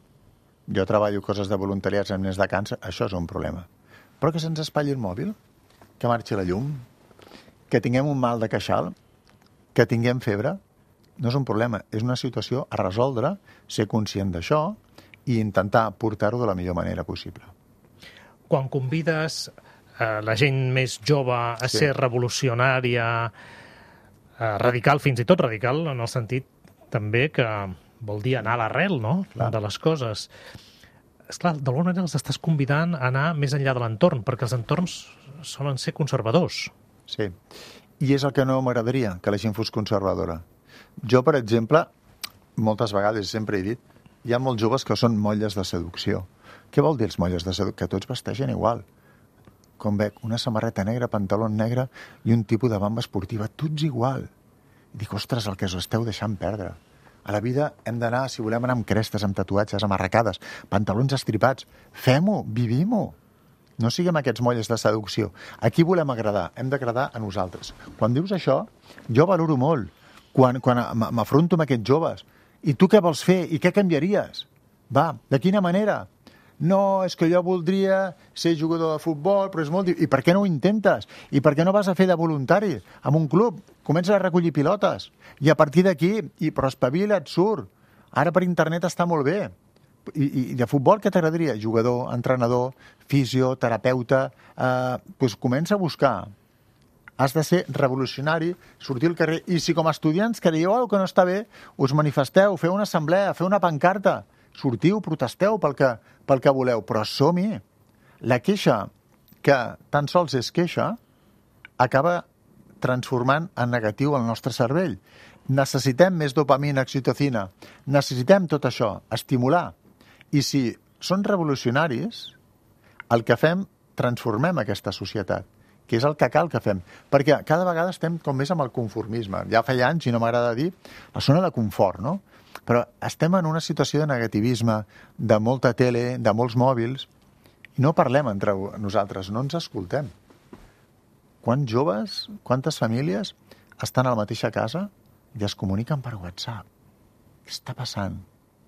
[SPEAKER 3] Jo treballo coses de voluntariats amb nens de càncer, això és un problema. Però que se'ns espatlli el mòbil, que marxi la llum, que tinguem un mal de queixal, que tinguem febre, no és un problema, és una situació a resoldre, ser conscient d'això i intentar portar-ho de la millor manera possible.
[SPEAKER 2] Quan convides eh, la gent més jove a sí. ser revolucionària, eh, radical, fins i tot radical, en el sentit també que vol dir anar a l'arrel, no?, Clar. de les coses. Esclar, d'alguna manera els estàs convidant a anar més enllà de l'entorn, perquè els entorns solen ser conservadors.
[SPEAKER 3] Sí, i és el que no m'agradaria, que la gent fos conservadora. Jo, per exemple, moltes vegades sempre he dit, hi ha molts joves que són molles de seducció. Què vol dir els molles de seducció? Que tots vesteixen igual. Com veig, una samarreta negra, pantaló negre i un tipus de bamba esportiva, tots igual. I dic, ostres, el que us esteu deixant perdre. A la vida hem d'anar, si volem anar amb crestes, amb tatuatges, amb arracades, pantalons estripats. Fem-ho, vivim-ho. No siguem aquests molles de seducció. A qui volem agradar? Hem d'agradar a nosaltres. Quan dius això, jo valoro molt. Quan, quan m'afronto amb aquests joves. I tu què vols fer? I què canviaries? Va, de quina manera? No, és que jo voldria ser jugador de futbol, però és molt difícil. I per què no ho intentes? I per què no vas a fer de voluntari en un club? Comença a recollir pilotes. I a partir d'aquí, i però espavila, et surt. Ara per internet està molt bé. I, i de futbol què t'agradaria? Jugador, entrenador, fisio, terapeuta... Eh, doncs comença a buscar. Has de ser revolucionari, sortir al carrer. I si com a estudiants creieu alguna cosa que no està bé, us manifesteu, feu una assemblea, feu una pancarta, sortiu, protesteu pel que, pel que voleu, però som-hi. La queixa, que tan sols és queixa, acaba transformant en negatiu el nostre cervell. Necessitem més dopamina, oxitocina, necessitem tot això, estimular. I si són revolucionaris, el que fem, transformem aquesta societat, que és el que cal que fem. Perquè cada vegada estem com més amb el conformisme. Ja feia anys, i no m'agrada dir, la zona de confort, no? Però estem en una situació de negativisme, de molta tele, de molts mòbils, i no parlem entre nosaltres, no ens escoltem. Quants joves, quantes famílies estan a la mateixa casa i es comuniquen per WhatsApp? Què està passant?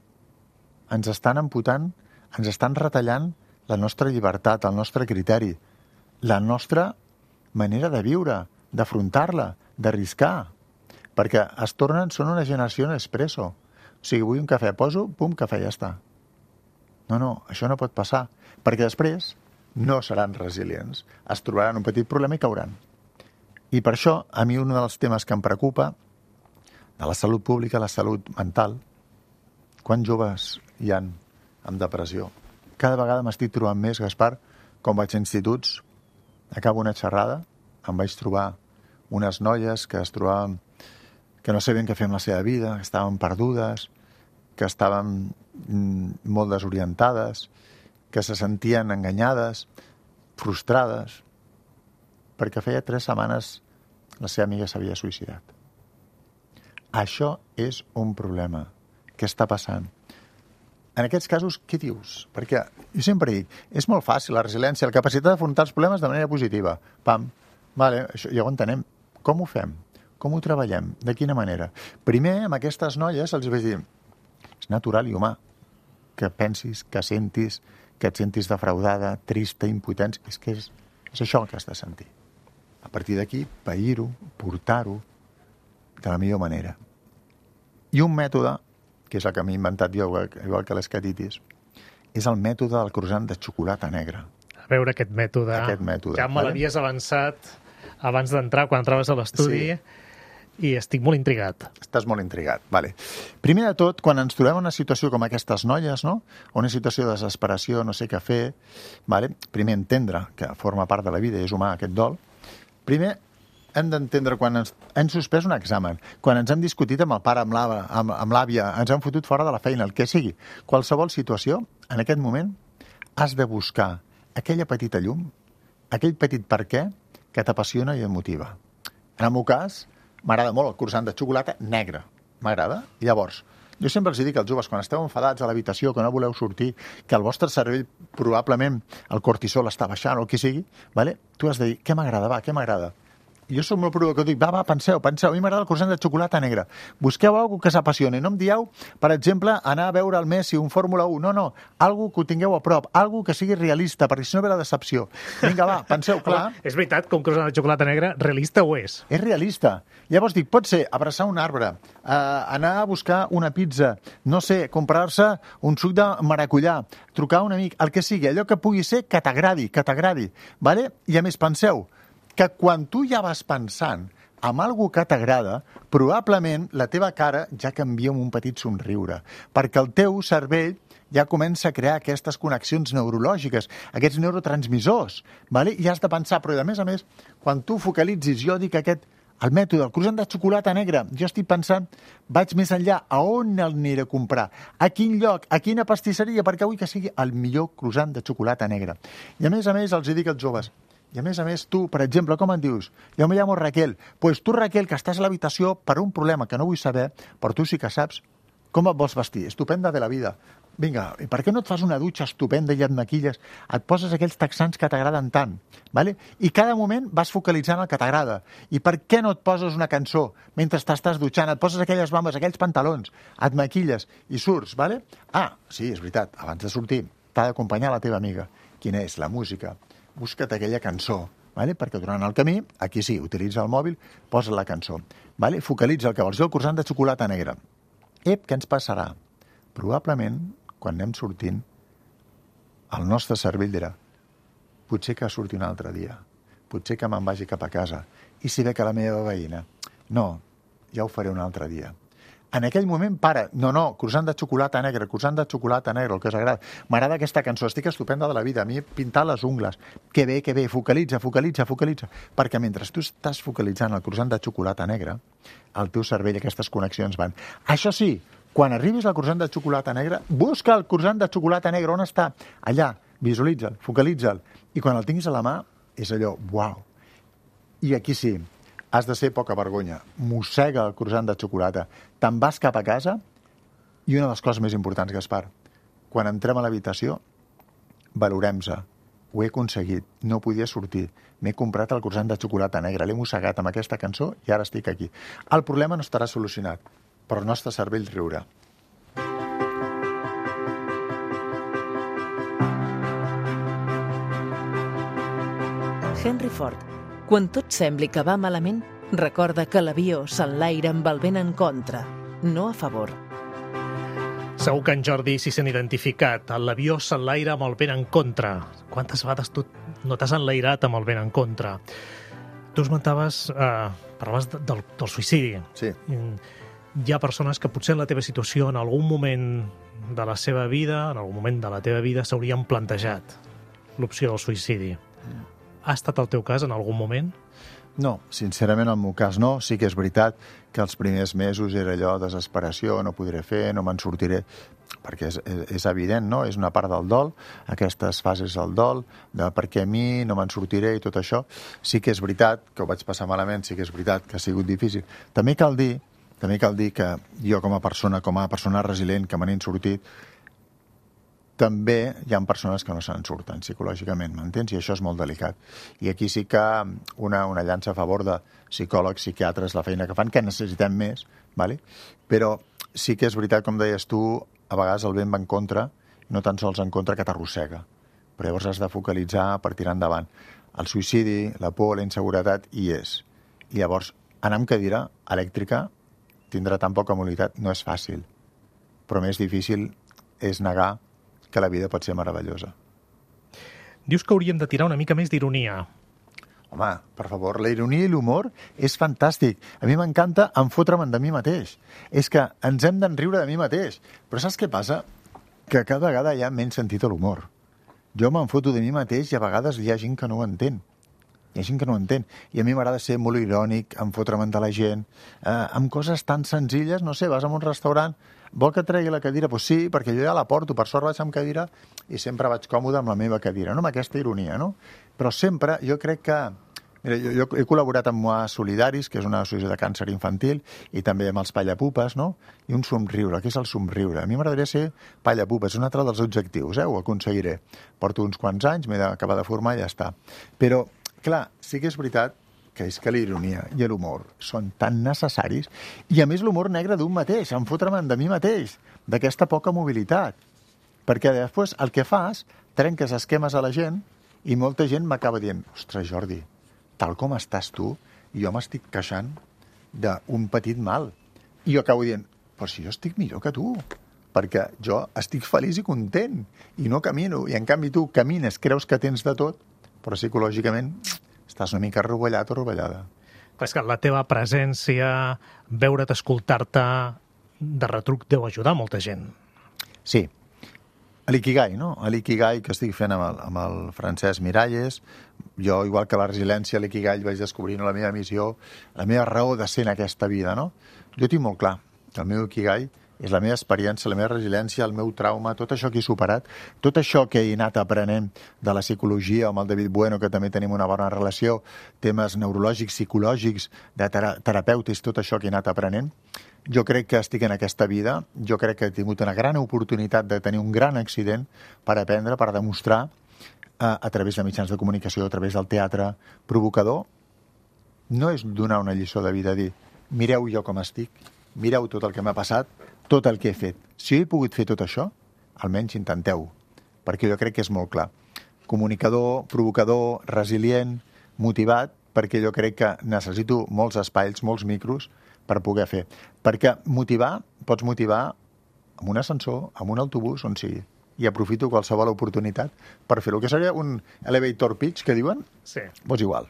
[SPEAKER 3] Ens estan amputant, ens estan retallant la nostra llibertat, el nostre criteri, la nostra manera de viure, d'afrontar-la, d'arriscar, perquè es tornen, són una generació espresso. O sigui, vull un cafè, poso, pum, cafè, ja està. No, no, això no pot passar, perquè després no seran resilients. Es trobaran un petit problema i cauran. I per això, a mi un dels temes que em preocupa de la salut pública, la salut mental, quants joves hi han amb depressió? Cada vegada m'estic trobant més, Gaspar, quan vaig a instituts, acabo una xerrada, em vaig trobar unes noies que es trobaven, que no sabien què fer amb la seva vida, que estaven perdudes, que estaven molt desorientades, que se sentien enganyades, frustrades, perquè feia tres setmanes la seva amiga s'havia suïcidat. Això és un problema. Què està passant? En aquests casos, què dius? Perquè jo sempre dic, és molt fàcil la resiliència, la capacitat d'afrontar els problemes de manera positiva. Pam, vale, això ja ho entenem. Com ho fem? Com ho treballem? De quina manera? Primer, amb aquestes noies els vaig dir, és natural i humà que pensis, que sentis, que et sentis defraudada, trista, impotent. És que és, és això el que has de sentir. A partir d'aquí, pair-ho, portar-ho de la millor manera. I un mètode, que és el que m'he inventat jo, igual que l'escatitis, és el mètode del croissant de xocolata negra.
[SPEAKER 2] A veure aquest mètode.
[SPEAKER 3] Aquest mètode.
[SPEAKER 2] Ja me
[SPEAKER 3] vale?
[SPEAKER 2] l'havies avançat abans d'entrar, quan entraves a l'estudi, sí. I estic molt intrigat.
[SPEAKER 3] Estàs molt intrigat, vale. Primer de tot, quan ens trobem en una situació com aquestes noies, no? O una situació de desesperació, no sé què fer, vale? Primer entendre que forma part de la vida i és humà aquest dol. Primer, hem d'entendre quan ens hem suspès un examen, quan ens hem discutit amb el pare, amb l'àvia, amb, amb l'àvia, ens hem fotut fora de la feina, el que sigui. Qualsevol situació, en aquest moment, has de buscar aquella petita llum, aquell petit per què que t'apassiona i et motiva. En el meu cas, m'agrada molt el croissant de xocolata negre. M'agrada. Llavors, jo sempre els dic als joves, quan esteu enfadats a l'habitació, que no voleu sortir, que el vostre cervell probablement el cortisol està baixant o el que sigui, vale? Tu has de dir, què m'agrada, va, què m'agrada? Jo soc molt provocador, dic, va, va, penseu, penseu, a mi m'agrada el croissant de xocolata negra. Busqueu alguna que s'apassioni. No em dieu, per exemple, anar a veure el Messi, un Fórmula u. No, no, alguna que ho tingueu a prop, alguna que sigui realista, perquè si no ve la decepció. Vinga, va, penseu, clar.
[SPEAKER 2] Home, és veritat que un croissant de xocolata negra realista ho és.
[SPEAKER 3] És realista. Llavors dic, pot ser abraçar un arbre, eh, anar a buscar una pizza, no sé, comprar-se un suc de maracuyà, trucar a un amic, el que sigui, allò que pugui ser que t'agradi, que t'agradi, vale? I a més, penseu, que quan tu ja vas pensant amb algú que t'agrada, probablement la teva cara ja canvia amb un petit somriure, perquè el teu cervell ja comença a crear aquestes connexions neurològiques, aquests neurotransmissors, vale? I has de pensar, però a més a més, quan tu focalitzis, jo dic aquest, el mètode, el croissant de xocolata negra, jo estic pensant, vaig més enllà, a on el aniré a comprar, a quin lloc, a quina pastisseria, perquè vull que sigui el millor croissant de xocolata negra. I a més a més els dic als joves, i a més a més, tu, per exemple, com en dius? Jo me llamo Raquel. Doncs pues tu, Raquel, que estàs a l'habitació per un problema que no vull saber, però tu sí que saps com et vols vestir. Estupenda de la vida. Vinga, i per què no et fas una dutxa estupenda i et maquilles? Et poses aquells texans que t'agraden tant, vale? I cada moment vas focalitzant el que t'agrada. I per què no et poses una cançó mentre t'estàs dutxant? Et poses aquelles bambes, aquells pantalons, et maquilles i surts, vale? Ah, sí, és veritat, abans de sortir t'ha d'acompanyar la teva amiga. Quina és? La música. Busca't aquella cançó, vale? Perquè durant el camí, aquí sí, utilitza el mòbil, posa la cançó, vale? Focalitza el que vols. Jo el croissant de xocolata negra. Ep, què ens passarà? Probablement, quan anem sortint, el nostre cervell dirà, potser que surti un altre dia, potser que me'n vagi cap a casa, i si ve que la meva veïna, no, ja ho faré un altre dia. En aquell moment, para, no, no, croissant de xocolata negra, croissant de xocolata negra, el que us agrada. M'agrada aquesta cançó, estic estupenda de la vida, a mi pintar les ungles, que bé, que bé, focalitza, focalitza, focalitza, perquè mentre tu estàs focalitzant el croissant de xocolata negra, el teu cervell, aquestes connexions van. Això sí, Quan arribis al croissant de xocolata negra, busca el croissant de xocolata negra, on està? Allà, visualitza'l, focalitza'l, i quan el tinguis a la mà, és allò, uau. I aquí sí, has de ser poca vergonya. Mossega el croissant de xocolata, te'n vas cap a casa, i una de les coses més importants, Gaspar, quan entrem a l'habitació, valorem-se. Ho he aconseguit, no podia sortir. M'he comprat el croissant de xocolata negra, l'he mossegat amb aquesta cançó i ara estic aquí. El problema no estarà solucionat, però el nostre cervell riurà.
[SPEAKER 1] Henry Ford, quan tot sembli que va malament, recorda que l'avió s'enlaira amb el vent en contra, no a favor.
[SPEAKER 2] Segur que en Jordi s'hi sent identificat. L'avió s'enlaira amb el vent en contra. Quantes vegades tu no t'has enlairat amb el vent en contra? Tu esmentaves, eh, parlaves de, del, del suïcidi.
[SPEAKER 3] Sí.
[SPEAKER 2] Hi ha persones que potser en la teva situació, en algun moment de la seva vida, en algun moment de la teva vida, s'haurien plantejat l'opció del suïcidi. Ha estat el teu cas en algun moment?
[SPEAKER 3] No, sincerament, en el meu cas no. Sí que és veritat que els primers mesos era allò, desesperació, no podré fer, no me'n sortiré, perquè és, és evident, no? És una part del dol, aquestes fases del dol, de per què a mi, no me'n sortiré i tot això. Sí que és veritat que ho vaig passar malament, sí que és veritat que ha sigut difícil. També cal dir, també cal dir que jo com a persona, com a persona resilient que me n'he sortit, també hi ha persones que no se'n surten psicològicament, m'entens? I això és molt delicat. I aquí sí que una, una llança a favor de psicòlegs, psiquiatres, la feina que fan, que necessitem més, ¿vale? Però sí que és veritat, com deies tu, a vegades el vent va en contra, no tan sols en contra, que t'arrossega. Però llavors has de focalitzar per tirar endavant. El suïcidi, la por, la inseguretat, hi és. I llavors, anar amb cadira elèctrica, tindrà tan poca mobilitat, no és fàcil. Però més difícil és negar que la vida pot ser meravellosa.
[SPEAKER 2] Dius que hauríem de tirar una mica més d'ironia.
[SPEAKER 3] Home, per favor, la ironia i l'humor és fantàstic. A mi m'encanta enfotre'm de mi mateix. És que ens hem d'enriure de mi mateix. Però saps què passa? Que cada vegada hi ha menys sentit a l'humor. Jo me'n foto de mi mateix i a vegades hi ha gent que no ho entén. Hi ha gent que no ho entén. I a mi m'agrada ser molt irònic, enfotre'm de la gent, eh, amb coses tan senzilles, no sé, vas a un restaurant, vol que tregui la cadira? Doncs sí, perquè jo ja la porto, per sort vaig amb cadira i sempre vaig còmode amb la meva cadira, no amb aquesta ironia, no? Però sempre jo crec que... Mira, jo, jo he col·laborat amb Moa Solidaris, que és una associació de càncer infantil, i també amb els Pallapupes, no? I un somriure. Què és el somriure? A mi m'agradaria ser Pallapupes, és un altre dels objectius, eh? Ho aconseguiré. Porto uns quants anys, m'he d'acabar de formar i ja està. Però, clar, sí que és veritat que és que la ironia i l'humor són tan necessaris, i a més l'humor negre d'un mateix, enfotre'm de mi mateix, d'aquesta poca mobilitat. Perquè després el que fas, trenques esquemes a la gent i molta gent m'acaba dient, ostres, Jordi, tal com estàs tu, jo m'estic queixant d'un petit mal. I jo acabo dient, però si jo estic millor que tu, perquè jo estic feliç i content i no camino, i en canvi tu camines, creus que tens de tot, però psicològicament estàs una mica rovellat o rovellada.
[SPEAKER 2] És que la teva presència, veure't, escoltar-te, de retruc deu ajudar molta gent.
[SPEAKER 3] Sí. A l'Ikigai, no? A l'Ikigai que estic fent amb el, amb el Francesc Miralles, jo, igual que la resiliència, a l'Ikigai vaig descobrir la meva missió, la meva raó de ser en aquesta vida, no? Jo tinc molt clar que el meu Ikigai és la meva experiència, la meva resiliència, el meu trauma, tot això que he superat, tot això que he anat aprenent de la psicologia, amb el David Bueno, que també tenim una bona relació, temes neurològics, psicològics, de tera terapèutics, tot això que he anat aprenent. Jo crec que estic en aquesta vida, jo crec que he tingut una gran oportunitat de tenir un gran accident per aprendre, per demostrar, a, a través de mitjans de comunicació, a través del teatre provocador. No és donar una lliçó de vida, dir, mireu jo com estic, mireu tot el que m'ha passat, tot el que he fet. Si he pogut fer tot això, almenys intenteu, perquè jo crec que és molt clar. Comunicador, provocador, resilient, motivat, perquè jo crec que necessito molts espais, molts micros per poder fer. Perquè motivar, pots motivar amb un ascensor, amb un autobús, on sigui. I aprofito qualsevol oportunitat per fer-ho. Que seria un elevator pitch, que diuen?
[SPEAKER 2] Sí.
[SPEAKER 3] Doncs igual.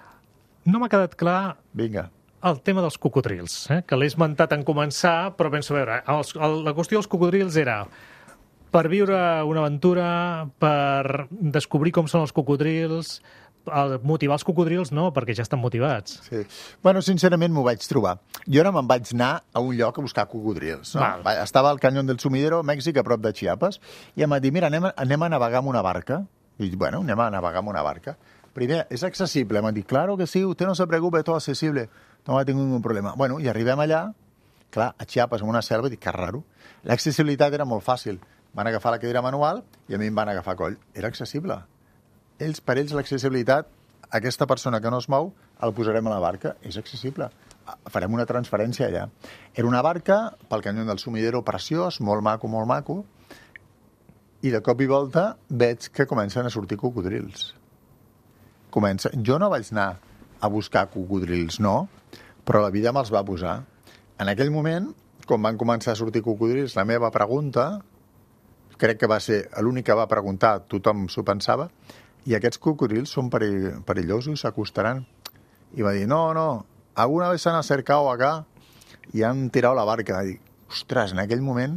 [SPEAKER 2] No m'ha quedat clar...
[SPEAKER 3] Vinga.
[SPEAKER 2] El tema dels cocodrils, eh? Que l'he esmentat en començar, però penso, a veure, els, el, la qüestió dels cocodrils era per viure una aventura, per descobrir com són els cocodrils, el motivar els cocodrils no, perquè ja estan motivats.
[SPEAKER 3] Sí. Bueno, sincerament m'ho vaig trobar. Jo ara me'n vaig anar a un lloc a buscar cocodrils. No? Va, estava al Cañón del Sumidero, Mèxic, a prop de Chiapas, i em va dir, mira, anem a, anem a navegar amb una barca. I bueno, anem a navegar amb una barca. Primer, és accessible. M'han dit, claro que sí, usted no se preocupe, todo accesible. No va tenir ningún problema. Bueno, i arribem allà, clar, a Chiapas, en una selva, dic, que raro. L'accessibilitat era molt fàcil. Van agafar la cadira manual i a mi em van agafar coll. Era accessible. Ells, per ells, l'accessibilitat, aquesta persona que no es mou, el posarem a la barca. És accessible. Farem una transferència allà. Era una barca pel Cañón del Sumidero preciós, molt maco, molt maco, i de cop i volta veig que comencen a sortir cocodrils. Comença... Jo no vaig anar a buscar cocodrils, no, però la vida me'ls va posar. En aquell moment, quan van començar a sortir cocodrils, la meva pregunta, crec que va ser l'únic que va preguntar, tothom s'ho pensava, i aquests cocodrils són perill, perillosos, s'acostaran. I va dir, no, no, alguna vez s'han acercado acá i han tirat la barca. I dic, ostres, en aquell moment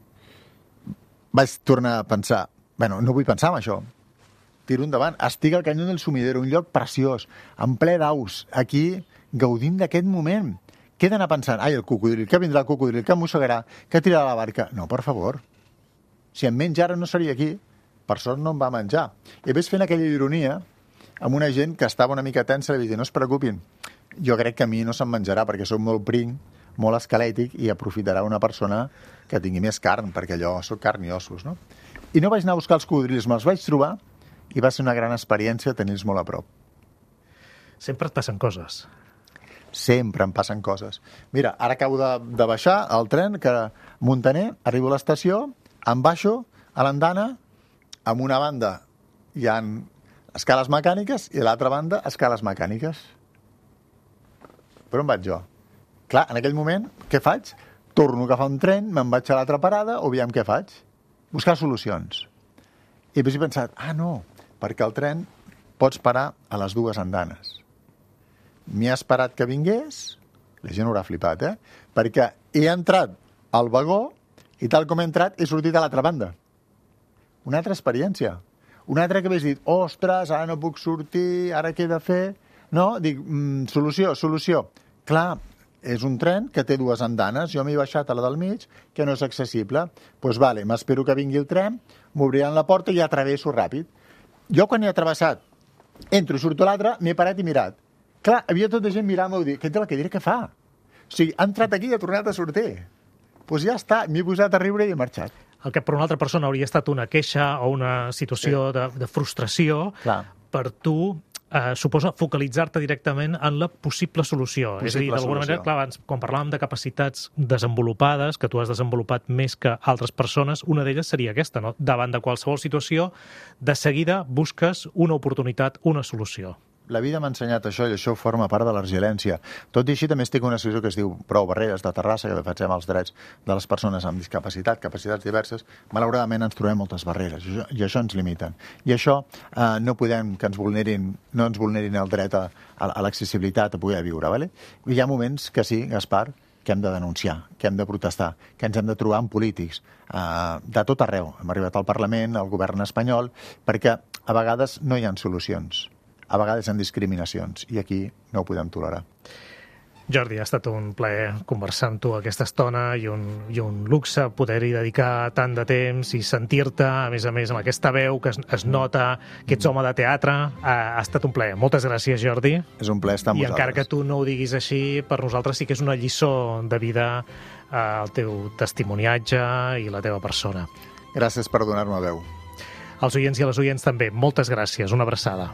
[SPEAKER 3] vaig tornar a pensar, bueno, no vull pensar en això, tiro endavant, estic al Cañón del Sumidero, un lloc preciós, en ple d'aus, aquí, gaudint d'aquest moment. Què he d'anar pensant? Ai, el cocodril, que vindrà el cocodril, que mossegarà, que tirarà la barca. No, per favor. Si em menja ara no seria aquí. Per sort no em va menjar. I ves fent aquella ironia amb una gent que estava una mica tensa i li vaig dir, no es preocupin, jo crec que a mi no se'm menjarà perquè soc molt prim, molt esquelètic i aprofitarà una persona que tingui més carn, perquè allò soc carn i ossos, no? I no vaig anar a buscar els cocodrils, me'ls vaig trobar i va ser una gran experiència tenir-los molt a prop.
[SPEAKER 2] Sempre et passen coses.
[SPEAKER 3] Sempre em passen coses. Mira, ara acabo de, de baixar al tren, que Montaner, arribo a l'estació, em baixo a l'andana, amb una banda hi ha escales mecàniques i a l'altra banda escales mecàniques. Per on vaig jo? Clar, en aquell moment, què faig? Torno a agafar un tren, me'n vaig a l'altra parada, o aviam què faig? Buscar solucions. I després he pensat, ah, no, perquè el tren pots parar a les dues andanes. M'hi ha esperat que vingués, la gent haurà flipat, eh? Perquè he entrat al vagó i tal com he entrat he sortit a l'altra banda. Una altra experiència. Una altra que hagués dit, ostres, ara no puc sortir, ara què he de fer? No, dic, mm, solució, solució. Clar, és un tren que té dues andanes, jo m'he baixat a la del mig, que no és accessible. Doncs pues vale, m'espero que vingui el tren, m'obriran la porta i ja travesso ràpid. Jo quan he travessat, entro i surto a l'altre, m'he parat i mirat. Clar, havia tota gent mirant-me i dir, què té la cadira, què fa? O sigui, ha entrat aquí i ha tornat a sortir. Doncs pues ja està, m'he posat a riure i he marxat.
[SPEAKER 2] El que per una altra persona hauria estat una queixa o una situació sí. de, de frustració, clar. Per tu eh, suposa focalitzar-te directament en la possible solució. Possible és a dir, d'alguna manera, clar, abans, quan parlàvem de capacitats desenvolupades, que tu has desenvolupat més que altres persones, una d'elles seria aquesta, no? Davant de qualsevol situació, de seguida busques una oportunitat, una solució.
[SPEAKER 3] La vida m'ha ensenyat això i això forma part de la resiliència. Tot i així també estic en una situació que es diu Prou Barreres de Terrassa, que defensem els drets de les persones amb discapacitat, capacitats diverses. Malauradament ens trobem moltes barreres i això, i això ens limiten. I això eh, no podem que ens vulnerin, no ens vulnerin el dret a, a, a l'accessibilitat, a poder viure. Vale? Hi ha moments que sí, Gaspar, que hem de denunciar, que hem de protestar, que ens hem de trobar amb polítics eh, de tot arreu. Hem arribat al Parlament, al govern espanyol, perquè a vegades no hi ha solucions. A vegades en discriminacions, i aquí no ho podem tolerar.
[SPEAKER 2] Jordi, ha estat un plaer conversar amb tu aquesta estona i un, i un luxe poder-hi dedicar tant de temps i sentir-te, a més a més, amb aquesta veu que es, es nota que ets home de teatre. Ha, ha estat un plaer. Moltes gràcies, Jordi.
[SPEAKER 3] És un plaer estar amb
[SPEAKER 2] I
[SPEAKER 3] vosaltres.
[SPEAKER 2] encara que tu no ho diguis així, per nosaltres sí que és una lliçó de vida eh, el teu testimoniatge i la teva persona.
[SPEAKER 3] Gràcies per donar-me veu.
[SPEAKER 2] Als oients i a les oients també, moltes gràcies. Una abraçada.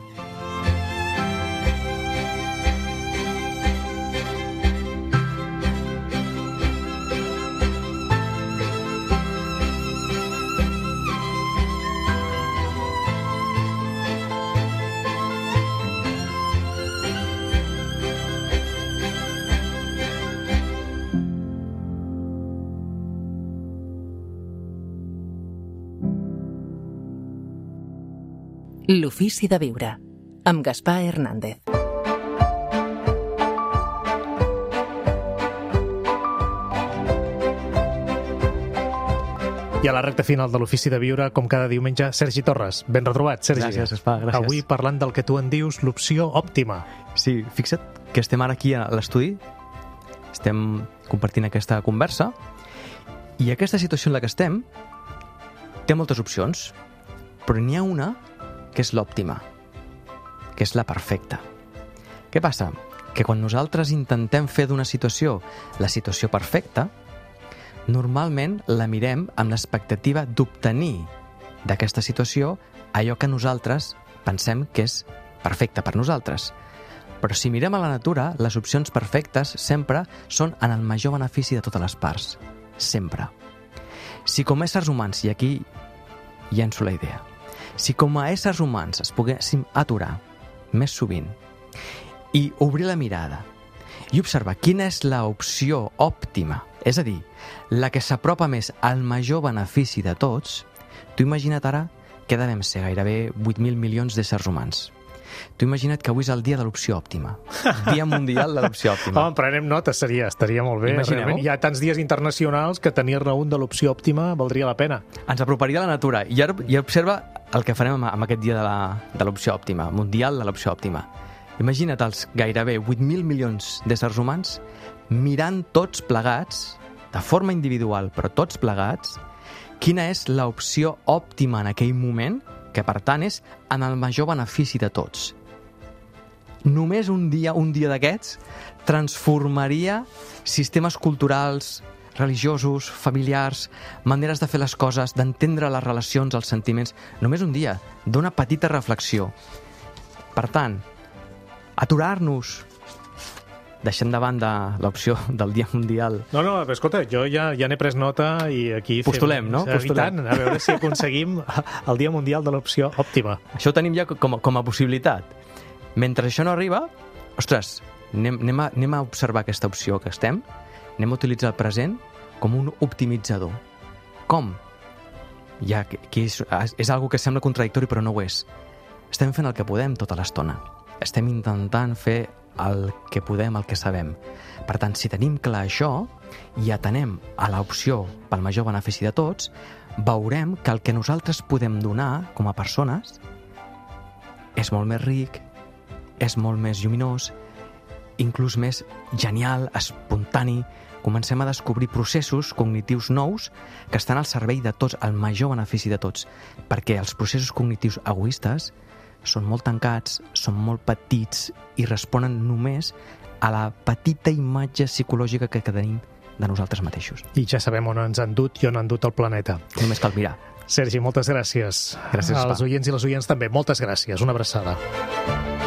[SPEAKER 1] L'ofici de viure, amb Gaspar Hernández.
[SPEAKER 2] I a la recta final de l'Ofici de Viure, com cada diumenge, Sergi Torres. Ben retrobat, Sergi.
[SPEAKER 5] Gràcies, Espa, gràcies.
[SPEAKER 2] Avui parlant del que tu en dius l'opció òptima.
[SPEAKER 5] Sí, fixa't que estem ara aquí a l'estudi, estem compartint aquesta conversa, i aquesta situació en la que estem té moltes opcions, però n'hi ha una que és l'òptima, que és la perfecta. Què passa? Que quan nosaltres intentem fer d'una situació la situació perfecta, normalment la mirem amb l'expectativa d'obtenir d'aquesta situació allò que nosaltres pensem que és perfecte per nosaltres. Però si mirem a la natura, les opcions perfectes sempre són en el major benefici de totes les parts. Sempre. Si com a éssers humans, i aquí llenço la idea, si com a éssers humans es poguéssim aturar més sovint i obrir la mirada i observar quina és l'opció òptima, és a dir, la que s'apropa més al major benefici de tots, tu imagina't ara que devem ser gairebé vuit mil milions d'éssers humans. Tu imagina't que avui és el dia de l'opció òptima. Dia mundial de l'opció òptima.
[SPEAKER 2] Home, prenem nota, seria, estaria molt bé.
[SPEAKER 5] Imagineu?
[SPEAKER 2] Hi ha tants dies internacionals que tenir-ne un de l'opció òptima valdria la pena.
[SPEAKER 5] Ens aproparia a la natura. I ara i observa el que farem amb, amb aquest dia de la- de l'opció òptima, mundial de l'opció òptima. Imagina't els gairebé vuit mil milions d'éssers humans mirant tots plegats, de forma individual, però tots plegats, quina és l'opció òptima en aquell moment, que per tant és en el major benefici de tots. Només un dia, un dia d'aquests, transformaria sistemes culturals, religiosos, familiars, maneres de fer les coses, d'entendre les relacions, els sentiments. Només un dia, d'una petita reflexió. Per tant, aturar-nos, deixant de banda l'opció del Dia Mundial.
[SPEAKER 2] No, no, però escolta, jo ja, ja n'he pres nota i aquí...
[SPEAKER 5] Postulem,
[SPEAKER 2] fem,
[SPEAKER 5] no?
[SPEAKER 2] I
[SPEAKER 5] Postulem.
[SPEAKER 2] tant, a veure si aconseguim el Dia Mundial de l'Opció Òptima.
[SPEAKER 5] Això ho tenim ja com a, com a possibilitat. Mentre això no arriba, ostres, anem, anem, a, anem a observar aquesta opció que estem, anem a utilitzar el present com un optimitzador. Com? Ja, que, que és, és algo que sembla contradictori, però no ho és. Estem fent el que podem tota l'estona. Estem intentant fer el que podem, el que sabem. Per tant, si tenim clar això i atenem a l'opció pel major benefici de tots, veurem que el que nosaltres podem donar com a persones és molt més ric, és molt més lluminós, inclús més genial, espontani. Comencem a descobrir processos cognitius nous que estan al servei de tots, al major benefici de tots, perquè els processos cognitius egoistes són molt tancats, són molt petits i responen només a la petita imatge psicològica que tenim de nosaltres mateixos.
[SPEAKER 2] I ja sabem on ens han dut i on han dut el planeta.
[SPEAKER 5] Només cal mirar.
[SPEAKER 2] Sergi, moltes gràcies.
[SPEAKER 5] Gràcies,
[SPEAKER 2] als
[SPEAKER 5] Espa.
[SPEAKER 2] oients i les oients també, moltes gràcies. Una abraçada.